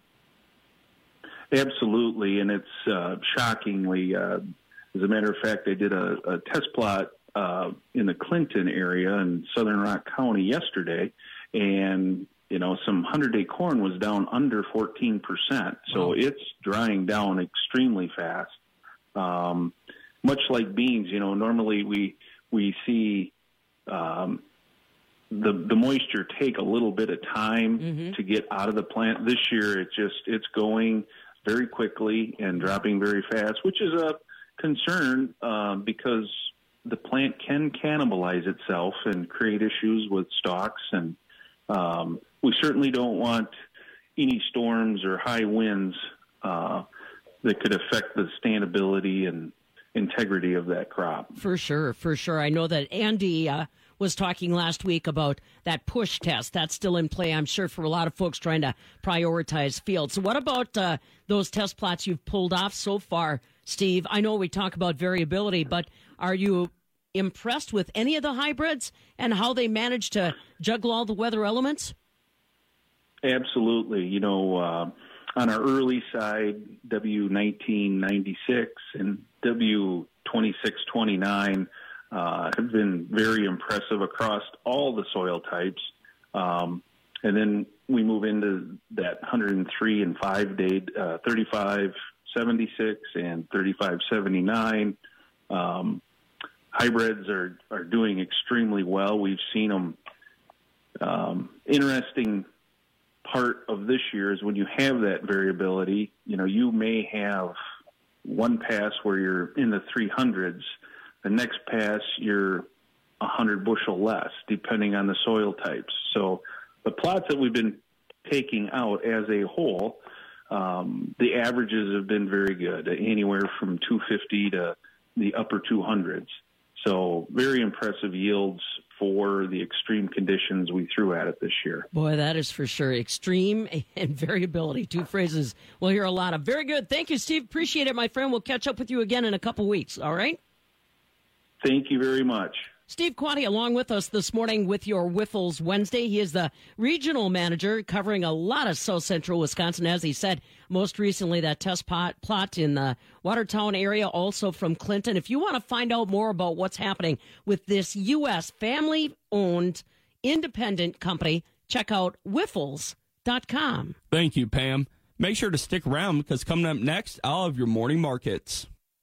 Absolutely, and it's uh, shockingly, uh, as a matter of fact, they did a, a test plot uh, in the Clinton area in Southern Rock County yesterday, and, you know, some hundred-day corn was down under fourteen percent, so wow. It's drying down extremely fast. Um, much like beans, you know, normally we we see um, the the moisture take a little bit of time mm-hmm. to get out of the plant. This year, it just it's going very quickly and dropping very fast, which is a concern uh, because the plant can cannibalize itself and create issues with stalks. And um, we certainly don't want any storms or high winds uh, that could affect the standability and integrity of that crop. For sure, for sure. I know that Andy uh, was talking last week about that push test. That's still in play, I'm sure, for a lot of folks trying to prioritize fields. So what about uh, those test plots you've pulled off so far, Steve? I know we talk about variability, but are you impressed with any of the hybrids and how they manage to juggle all the weather elements? Absolutely. You know, uh, on our early side, W nineteen ninety-six and W twenty-six twenty-nine uh, have been very impressive across all the soil types. Um, and then we move into that one hundred three and five day, uh, thirty-five seventy-six and thirty-five seventy-nine. Um, hybrids are, are doing extremely well. We've seen them. Um, interesting part of this year is when you have that variability, you know, you may have one pass where you're in the three hundreds. The next pass, you're a hundred bushel less, depending on the soil types. So the plots that we've been taking out as a whole, um, the averages have been very good, anywhere from two fifty to the upper two hundreds. So very impressive yields for the extreme conditions we threw at it this year. Boy, that is for sure. Extreme and variability, two phrases we'll hear a lot of. Very good. Thank you, Steve. Appreciate it, my friend. We'll catch up with you again in a couple weeks, all right? Thank you very much. Steve Quade along with us this morning with your Whiffles Wednesday. He is the regional manager covering a lot of South Central Wisconsin. As he said, most recently that test pot, plot in the Watertown area, also from Clinton. If you want to find out more about what's happening with this U S family-owned independent company, check out whiffles dot com. Thank you, Pam. Make sure to stick around because coming up next, I'll have your morning markets.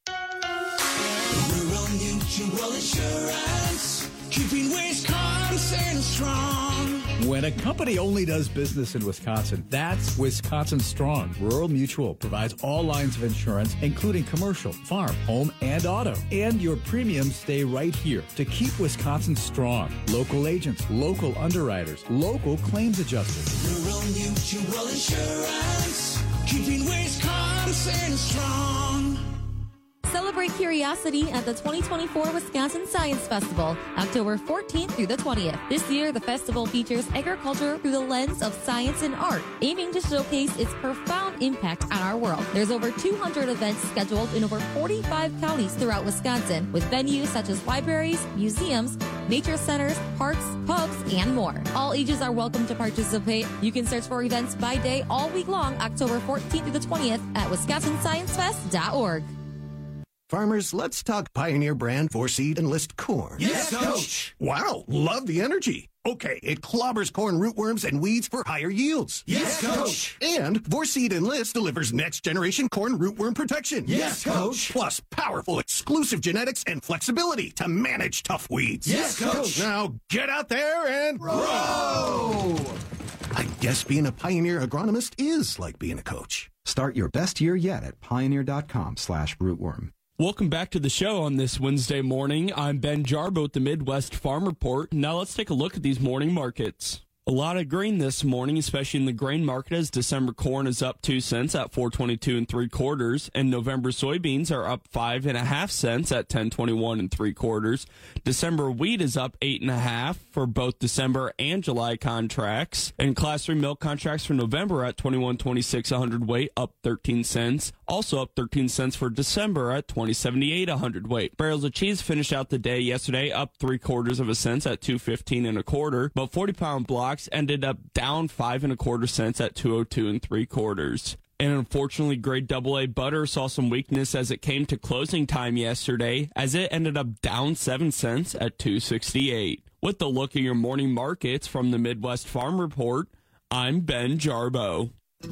Rural Mutual Insurance, keeping Wisconsin strong. When a company only does business in Wisconsin, that's Wisconsin Strong. Rural Mutual provides all lines of insurance, including commercial, farm, home, and auto. And your premiums stay right here to keep Wisconsin strong. Local agents, local underwriters, local claims adjusters. Rural Mutual Insurance, keeping Wisconsin strong. Celebrate curiosity at the twenty twenty-four Wisconsin Science Festival, October fourteenth through the twentieth. This year, the festival features agriculture through the lens of science and art, aiming to showcase its profound impact on our world. There's over two hundred events scheduled in over forty-five counties throughout Wisconsin, with venues such as libraries, museums, nature centers, parks, pubs, and more. All ages are welcome to participate. You can search for events by day all week long, October fourteenth through the twentieth at wisconsin science fest dot org. Farmers, let's talk Pioneer brand Vorseed Enlist corn. Yes, Coach. Wow, love the energy. Okay, it clobbers corn rootworms and weeds for higher yields. Yes, Coach. And Vorseed Enlist delivers next-generation corn rootworm protection. Yes, Coach. Plus powerful exclusive genetics and flexibility to manage tough weeds. Yes, Coach. Now get out there and grow! I guess being a Pioneer agronomist is like being a coach. Start your best year yet at pioneer.com slash rootworm. Welcome back to the show on this Wednesday morning. I'm Ben Jarbo with the Midwest Farm Report. Now let's take a look at these morning markets. A lot of green this morning, especially in the grain market, as December corn is up two cents at four twenty-two and three quarters, and November soybeans are up five and a half cents at ten twenty-one and three quarters. December wheat is up eight and a half for both December and July contracts, and Class three milk contracts for November at twenty-one twenty-six a hundredweight, up thirteen cents. Also up thirteen cents for December at twenty seventy-eight a hundredweight. Barrels of cheese finished out the day yesterday up three quarters of a cent at two fifteen and a quarter, but forty pound blocks ended up down five and a quarter cents at two oh two and three quarters. And unfortunately, grade double A butter saw some weakness as it came to closing time yesterday, as it ended up down seven cents at two sixty-eight. With the look at your morning markets from the Midwest Farm Report, I'm Ben Jarbo.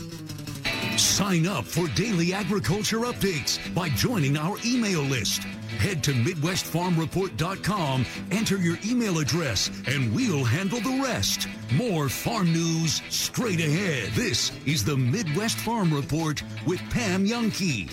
Sign up for daily agriculture updates by joining our email list. Head to midwest farm report dot com, enter your email address, and we'll handle the rest. More farm news straight ahead. This is the Midwest Farm Report with Pam Jahnke.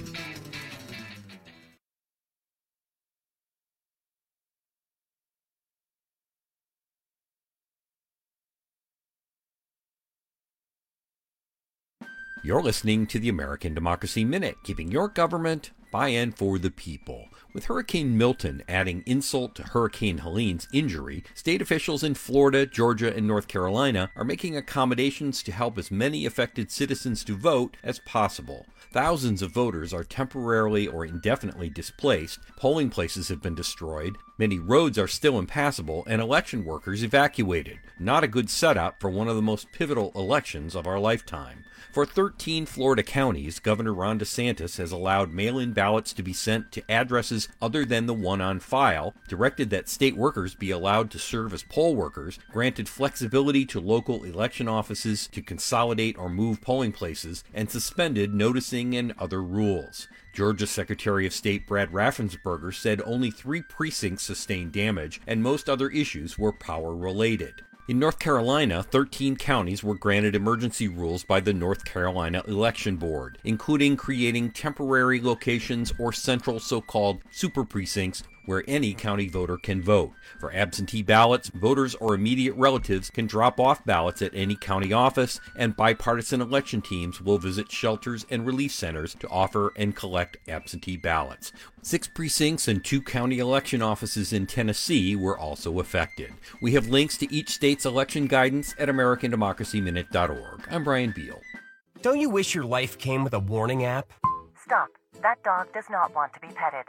You're listening to the American Democracy Minute, keeping your government by and for the people. With Hurricane Milton adding insult to Hurricane Helene's injury, state officials in Florida, Georgia, and North Carolina are making accommodations to help as many affected citizens to vote as possible. Thousands of voters are temporarily or indefinitely displaced, polling places have been destroyed, many roads are still impassable, and election workers evacuated. Not a good setup for one of the most pivotal elections of our lifetime. For thirteen Florida counties, Governor Ron DeSantis has allowed mail-in ballots to be sent to addresses other than the one on file, directed that state workers be allowed to serve as poll workers, granted flexibility to local election offices to consolidate or move polling places, and suspended noticing and other rules. Georgia Secretary of State Brad Raffensperger said only three precincts sustained damage, and most other issues were power-related. In North Carolina, thirteen counties were granted emergency rules by the North Carolina Election Board, including creating temporary locations or central so-called super precincts where any county voter can vote. For absentee ballots, voters or immediate relatives can drop off ballots at any county office, and bipartisan election teams will visit shelters and relief centers to offer and collect absentee ballots. Six precincts and two county election offices in Tennessee were also affected. We have links to each state's election guidance at American Democracy Minute dot org. I'm Brian Beal. Don't you wish your life came with a warning app? Stop. That dog does not want to be petted.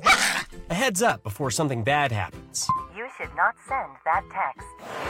A heads up before something bad happens. You should not send that text.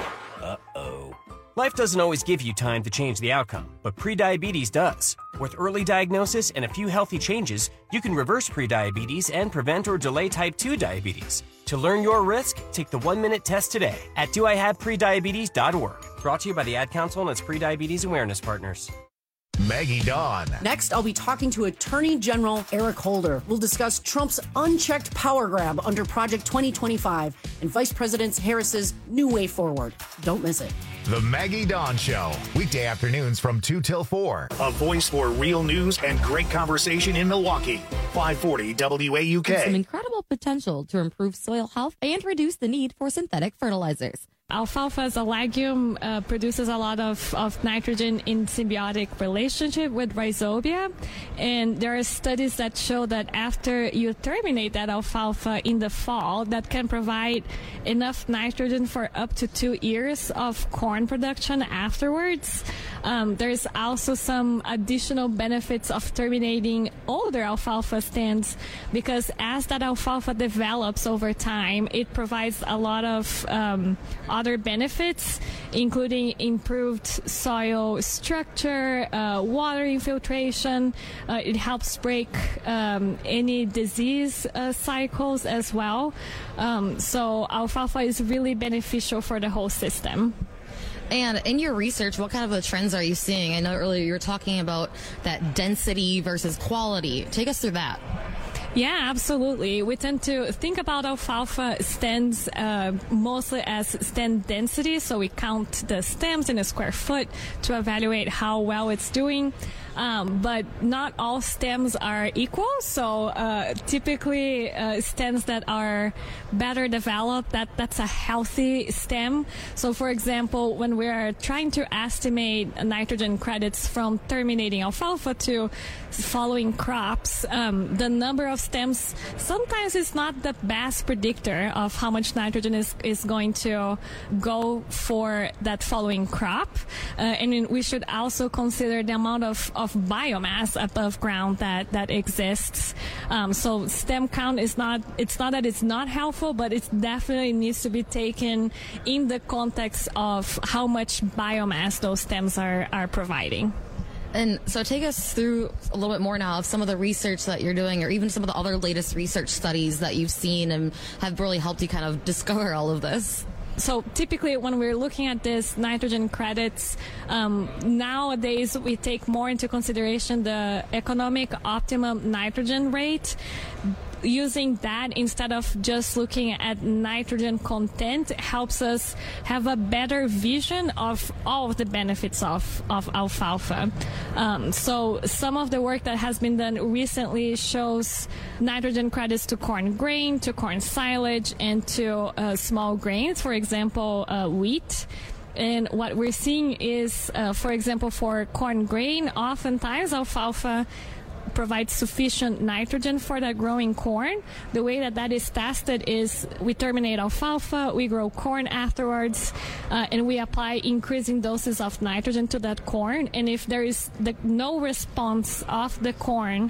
Uh-oh. Life doesn't always give you time to change the outcome, but prediabetes does. With early diagnosis and a few healthy changes, you can reverse prediabetes and prevent or delay type two diabetes. To learn your risk, take the one-minute test today at do I have prediabetes dot org. Brought to you by the Ad Council and its prediabetes awareness partners. Maggie Dawn. Next, I'll be talking to Attorney General Eric Holder. We'll discuss Trump's unchecked power grab under Project twenty twenty-five and Vice President Harris's new way forward. Don't miss it. The Maggie Dawn Show, weekday afternoons from two till four. A voice for real news and great conversation in Milwaukee. five forty W A U K. Some incredible potential to improve soil health and reduce the need for synthetic fertilizers. Alfalfa as a legume uh, produces a lot of, of nitrogen in symbiotic relationship with rhizobia. And there are studies that show that after you terminate that alfalfa in the fall, that can provide enough nitrogen for up to two years of corn production afterwards. Um, there's also some additional benefits of terminating older alfalfa stands, because as that alfalfa develops over time, it provides a lot of um, other benefits, including improved soil structure, uh, water infiltration. Uh, it helps break um, any disease uh, cycles as well. Um, so alfalfa is really beneficial for the whole system. And in your research, what kind of trends are you seeing? I know earlier you were talking about that density versus quality. Take us through that. Yeah, absolutely. We tend to think about alfalfa stems uh, mostly as stem density, so we count the stems in a square foot to evaluate how well it's doing. Um, but not all stems are equal, so uh, typically uh, stems that are better developed, that, that's a healthy stem. So for example, when we're trying to estimate nitrogen credits from terminating alfalfa to following crops, um, the number of stems sometimes is not the best predictor of how much nitrogen is, is going to go for that following crop. Uh, and we should also consider the amount of, of biomass above ground that, that exists. Um, so stem count is not, it's not that it's not helpful, but it definitely needs to be taken in the context of how much biomass those stems are, are providing. And so take us through a little bit more now of some of the research that you're doing, or even some of the other latest research studies that you've seen and have really helped you kind of discover all of this. So typically when we're looking at this nitrogen credits, um, nowadays we take more into consideration the economic optimum nitrogen rate. Using that instead of just looking at nitrogen content helps us have a better vision of all of the benefits of, of alfalfa. Um, so some of the work that has been done recently shows nitrogen credits to corn grain, to corn silage, and to uh, small grains, for example, uh, wheat. And what we're seeing is, uh, for example, for corn grain, oftentimes alfalfa provides sufficient nitrogen for that growing corn. The way that that is tested is we terminate alfalfa, we grow corn afterwards, uh, and we apply increasing doses of nitrogen to that corn. And if there is the, no response of the corn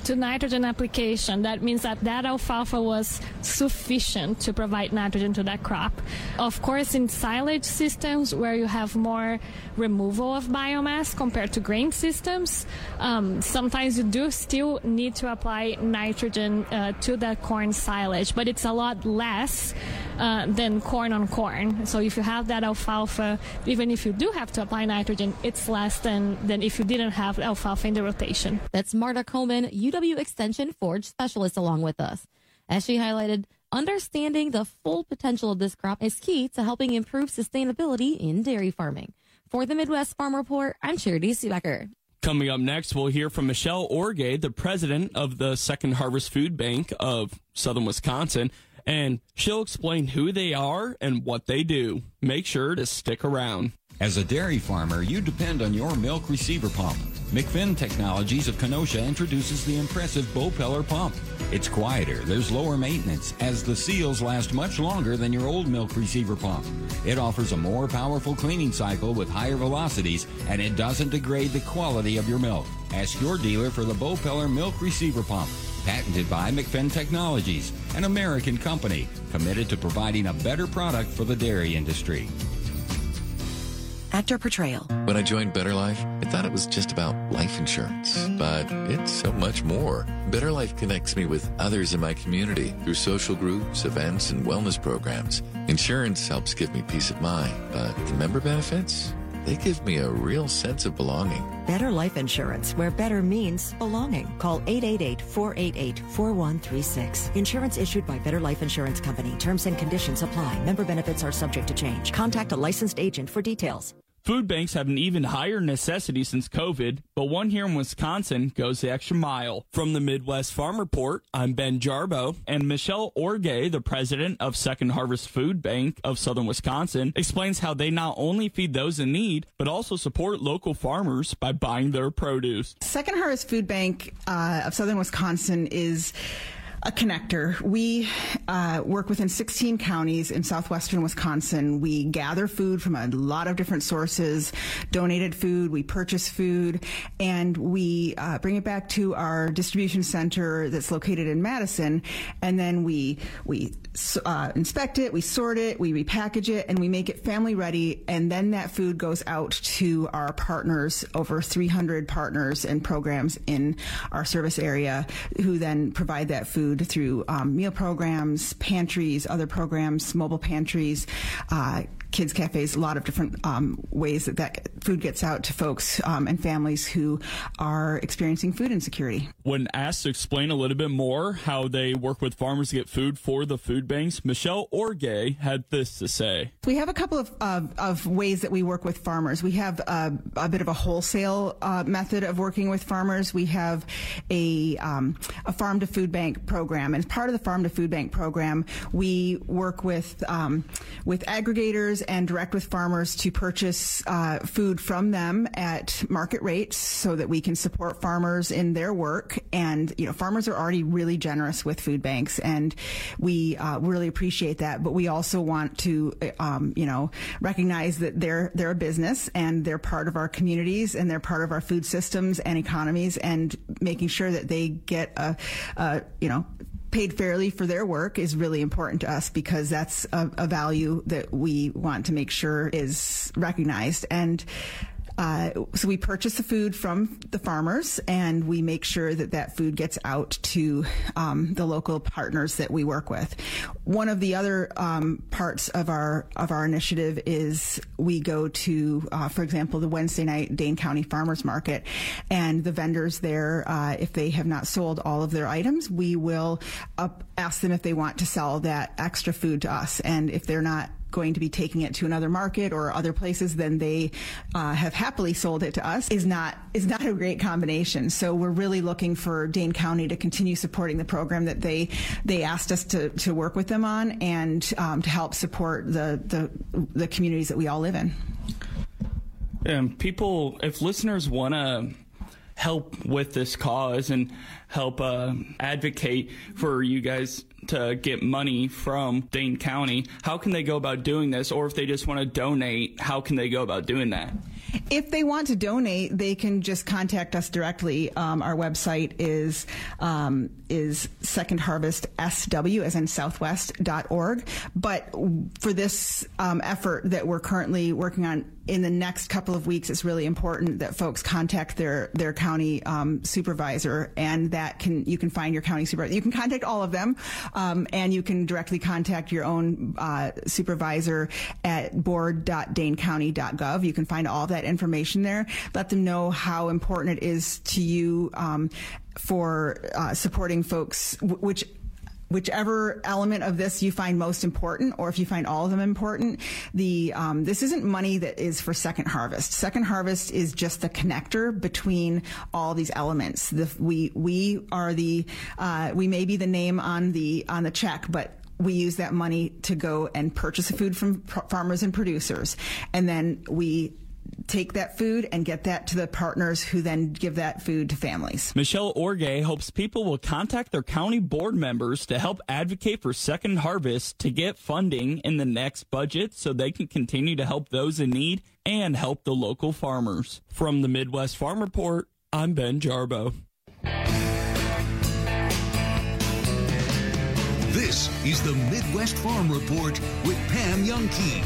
to nitrogen application, that means that that alfalfa was sufficient to provide nitrogen to that crop. Of course, in silage systems where you have more removal of biomass compared to grain systems, um, sometimes you do still need to apply nitrogen uh, to the corn silage, but it's a lot less uh, than corn on corn. So if you have that alfalfa, even if you do have to apply nitrogen, it's less than, than if you didn't have alfalfa in the rotation. That's Marta Coleman, U W Extension Forage Specialist, along with us. As she highlighted, understanding the full potential of this crop is key to helping improve sustainability in dairy farming. For the Midwest Farm Report, I'm Charity Seebecker. Coming up next, we'll hear from Michelle Orgay, the president of the Second Harvest Food Bank of Southern Wisconsin, and she'll explain who they are and what they do. Make sure to stick around. As a dairy farmer, you depend on your milk receiver pump. McFinn Technologies of Kenosha introduces the impressive Bopeller pump. It's quieter, there's lower maintenance, as the seals last much longer than your old milk receiver pump. It offers a more powerful cleaning cycle with higher velocities, and it doesn't degrade the quality of your milk. Ask your dealer for the Bopeller milk receiver pump. Patented by McFinn Technologies, an American company committed to providing a better product for the dairy industry. Actor portrayal. When I joined Better Life, I thought it was just about life insurance, but it's so much more. Better Life connects me with others in my community through social groups, events, and wellness programs. Insurance helps give me peace of mind, but the member benefits, they give me a real sense of belonging. Better Life Insurance, where better means belonging. Call eight eight eight, four eight eight, four one three six. Insurance issued by Better Life Insurance Company. Terms and conditions apply. Member benefits are subject to change. Contact a licensed agent for details. Food banks have an even higher necessity since COVID, but one here in Wisconsin goes the extra mile. From the Midwest Farm Report, I'm Ben Jarbo, and Michelle Orgay, the president of Second Harvest Food Bank of Southern Wisconsin, explains how they not only feed those in need, but also support local farmers by buying their produce. Second Harvest Food Bank uh, of Southern Wisconsin is a connector. We uh, work within sixteen counties in southwestern Wisconsin. We gather food from a lot of different sources, donated food, we purchase food, and we uh, bring it back to our distribution center that's located in Madison, and then we we uh, inspect it, we sort it, we repackage it, and we make it family ready, and then that food goes out to our partners, over three hundred partners and programs in our service area, who then provide that food through um, meal programs, pantries, other programs, mobile pantries, uh, kids cafes, a lot of different um, ways that that food gets out to folks um, and families who are experiencing food insecurity. When asked to explain a little bit more how they work with farmers to get food for the food banks, Michelle Orgay had this to say. We have a couple of, of, of ways that we work with farmers. We have a, a bit of a wholesale uh, method of working with farmers. We have a, um, a farm to food bank program. And as part of the farm to food bank program, we work with, um, with aggregators and direct with farmers to purchase uh, food from them at market rates so that we can support farmers in their work. And, you know, farmers are already really generous with food banks, and we uh, really appreciate that. But we also want to, um, you know, recognize that they're, they're a business and they're part of our communities and they're part of our food systems and economies, and making sure that they get a, a you know, paid fairly for their work is really important to us, because that's a, a value that we want to make sure is recognized. And Uh, so we purchase the food from the farmers, and we make sure that that food gets out to um, the local partners that we work with. One of the other um, parts of our of our initiative is we go to, uh, for example, the Wednesday night Dane County Farmers Market, and the vendors there, uh, if they have not sold all of their items, we will up, ask them if they want to sell that extra food to us. And if they're not going to be taking it to another market or other places, then they uh, have happily sold it to us, is not is not a great combination. So we're really looking for Dane County to continue supporting the program that they they asked us to, to work with them on, and um, to help support the, the the communities that we all live in. And people, if listeners want to help with this cause and help uh, advocate for you guys to get money from Dane County, how can they go about doing this? Or if they just want to donate, how can they go about doing that? If they want to donate, they can just contact us directly. Um, our website is um, is Second Harvest S W, as in Southwest dot org. But for this um, effort that we're currently working on in the next couple of weeks, it's really important that folks contact their their county um, supervisor, and that can you can find your county supervisor. You can contact all of them, um, and you can directly contact your own uh, supervisor at board dot dane county dot gov. You can find all of that information there. Let them know how important it is to you um, for uh, supporting folks, which whichever element of this you find most important, or if you find all of them important. The um, this isn't money that is for Second Harvest. Second Harvest is just the connector between all these elements. The, we we are the uh, we may be the name on the on the check, but we use that money to go and purchase the food from pr- farmers and producers, and then we take that food and get that to the partners who then give that food to families. Michelle Orgay hopes people will contact their county board members to help advocate for Second Harvest to get funding in the next budget so they can continue to help those in need and help the local farmers. From the Midwest Farm Report, I'm Ben Jarbo. This is the Midwest Farm Report with Pam Youngkey.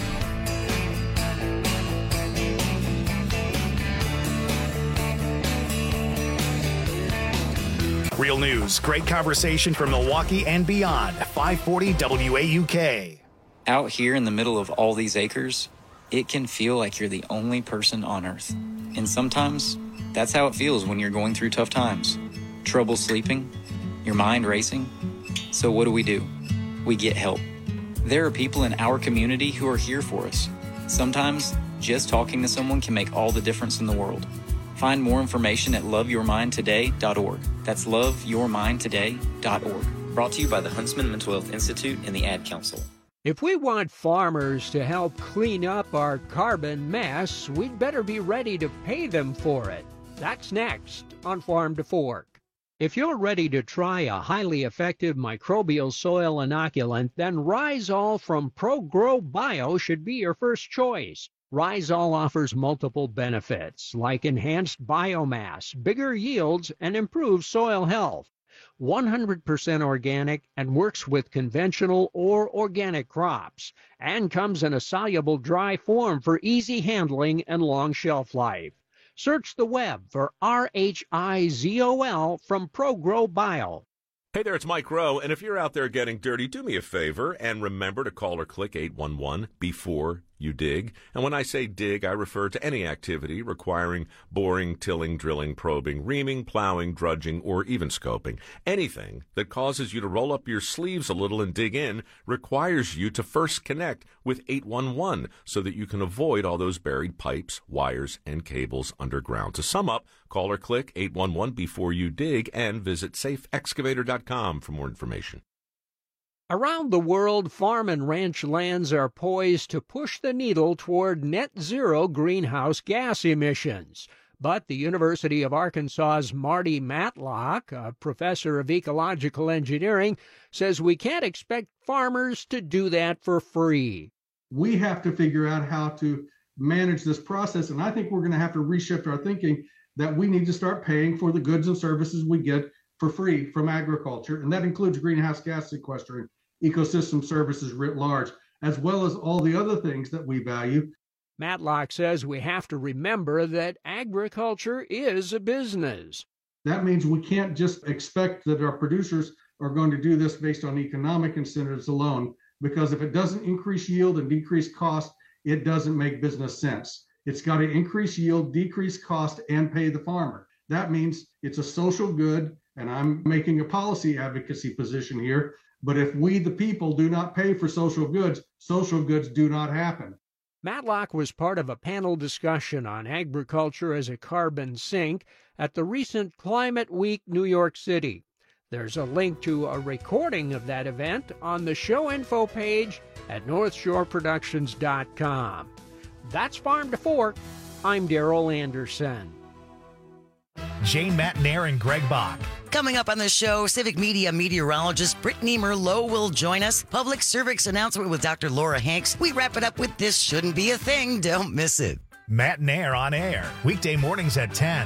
Real news, great conversation from Milwaukee and beyond. five forty W A U K. Out here in the middle of all these acres, it can feel like you're the only person on Earth. And sometimes, that's how it feels when you're going through tough times. Trouble sleeping, your mind racing. So what do we do? We get help. There are people in our community who are here for us. Sometimes, just talking to someone can make all the difference in the world. Find more information at love your mind today dot org. That's love your mind today dot org. Brought to you by the Huntsman Mental Health Institute and the Ad Council. If we want farmers to help clean up our carbon mess, we'd better be ready to pay them for it. That's next on Farm to Fork. If you're ready to try a highly effective microbial soil inoculant, then Rhizol from ProGrow Bio should be your first choice. Rhizol offers multiple benefits, like enhanced biomass, bigger yields, and improved soil health. one hundred percent organic and works with conventional or organic crops, and comes in a soluble dry form for easy handling and long shelf life. Search the web for R H I Z O L from ProGrow Bio. Hey there, it's Mike Rowe, and if you're out there getting dirty, do me a favor and remember to call or click eight one one before you dig. And when I say dig, I refer to any activity requiring boring, tilling, drilling, probing, reaming, plowing, drudging, or even scoping. Anything that causes you to roll up your sleeves a little and dig in requires you to first connect with eight one one so that you can avoid all those buried pipes, wires, and cables underground. To sum up, call or click eight one one before you dig and visit safe excavator dot com for more information. Around the world, farm and ranch lands are poised to push the needle toward net zero greenhouse gas emissions. But the University of Arkansas's Marty Matlock, a professor of ecological engineering, says we can't expect farmers to do that for free. We have to figure out how to manage this process, and I think we're going to have to reshift our thinking that we need to start paying for the goods and services we get for free from agriculture, and that includes greenhouse gas sequestering, ecosystem services writ large, as well as all the other things that we value. Matlock says we have to remember that agriculture is a business. That means we can't just expect that our producers are going to do this based on economic incentives alone, because if it doesn't increase yield and decrease cost, it doesn't make business sense. It's got to increase yield, decrease cost, and pay the farmer. That means it's a social good, and I'm making a policy advocacy position here. But if we, the people, do not pay for social goods, social goods do not happen. Matlock was part of a panel discussion on agriculture as a carbon sink at the recent Climate Week New York City. There's a link to a recording of that event on the show info page at north shore productions dot com. That's Farm to Fork. I'm Darrell Anderson. Jane Matnair and Greg Bach. Coming up on the show, Civic Media meteorologist Brittany Merlot will join us. Public service announcement with Doctor Laura Hanks. We wrap it up with This Shouldn't Be a Thing. Don't miss it. Matt Nair on air, weekday mornings at ten.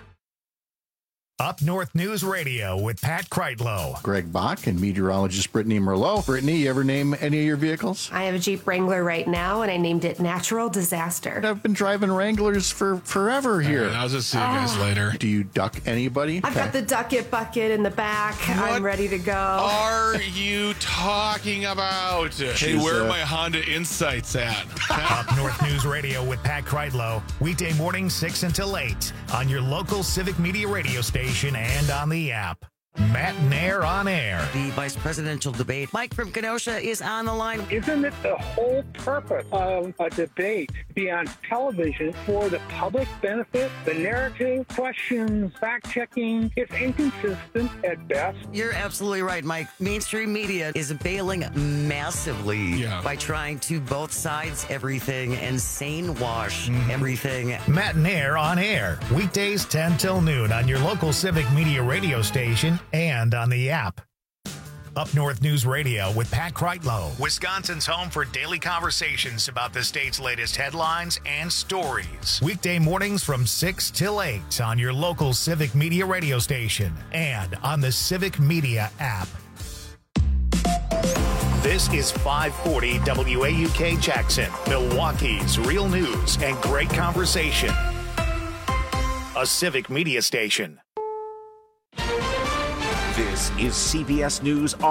Up North News Radio with Pat Kreitlow. Greg Bach and meteorologist Brittany Merlot. Brittany, you ever name any of your vehicles? I have a Jeep Wrangler right now, and I named it Natural Disaster. I've been driving Wranglers for forever here. Right, I'll just see you guys Oh. later. Do you duck anybody? I've got the duck it bucket in the back. What I'm ready to go. are you talking about? Hey, She's, where uh, are my Honda Insights at? Up North News Radio with Pat Kreitlow, weekday mornings six until eight on your local Civic Media radio station and on the app. Matt Nair on air. The vice presidential debate. Mike from Kenosha is on the line. Isn't it the whole purpose of a debate to be on television for the public benefit? The narrative, questions, fact-checking, it's inconsistent at best. You're absolutely right, Mike. Mainstream media is bailing massively Yeah. by trying to both sides everything and sane wash Mm-hmm. everything. Matt Nair on air, weekdays ten till noon on your local Civic Media radio station and on the app. Up North News Radio with Pat Kreitlow, Wisconsin's home for daily conversations about the state's latest headlines and stories. Weekday mornings from six till eight on your local Civic Media radio station and on the Civic Media app. This is five forty W A U K Jackson, Milwaukee's real news and great conversation. A Civic Media station. This is C B S News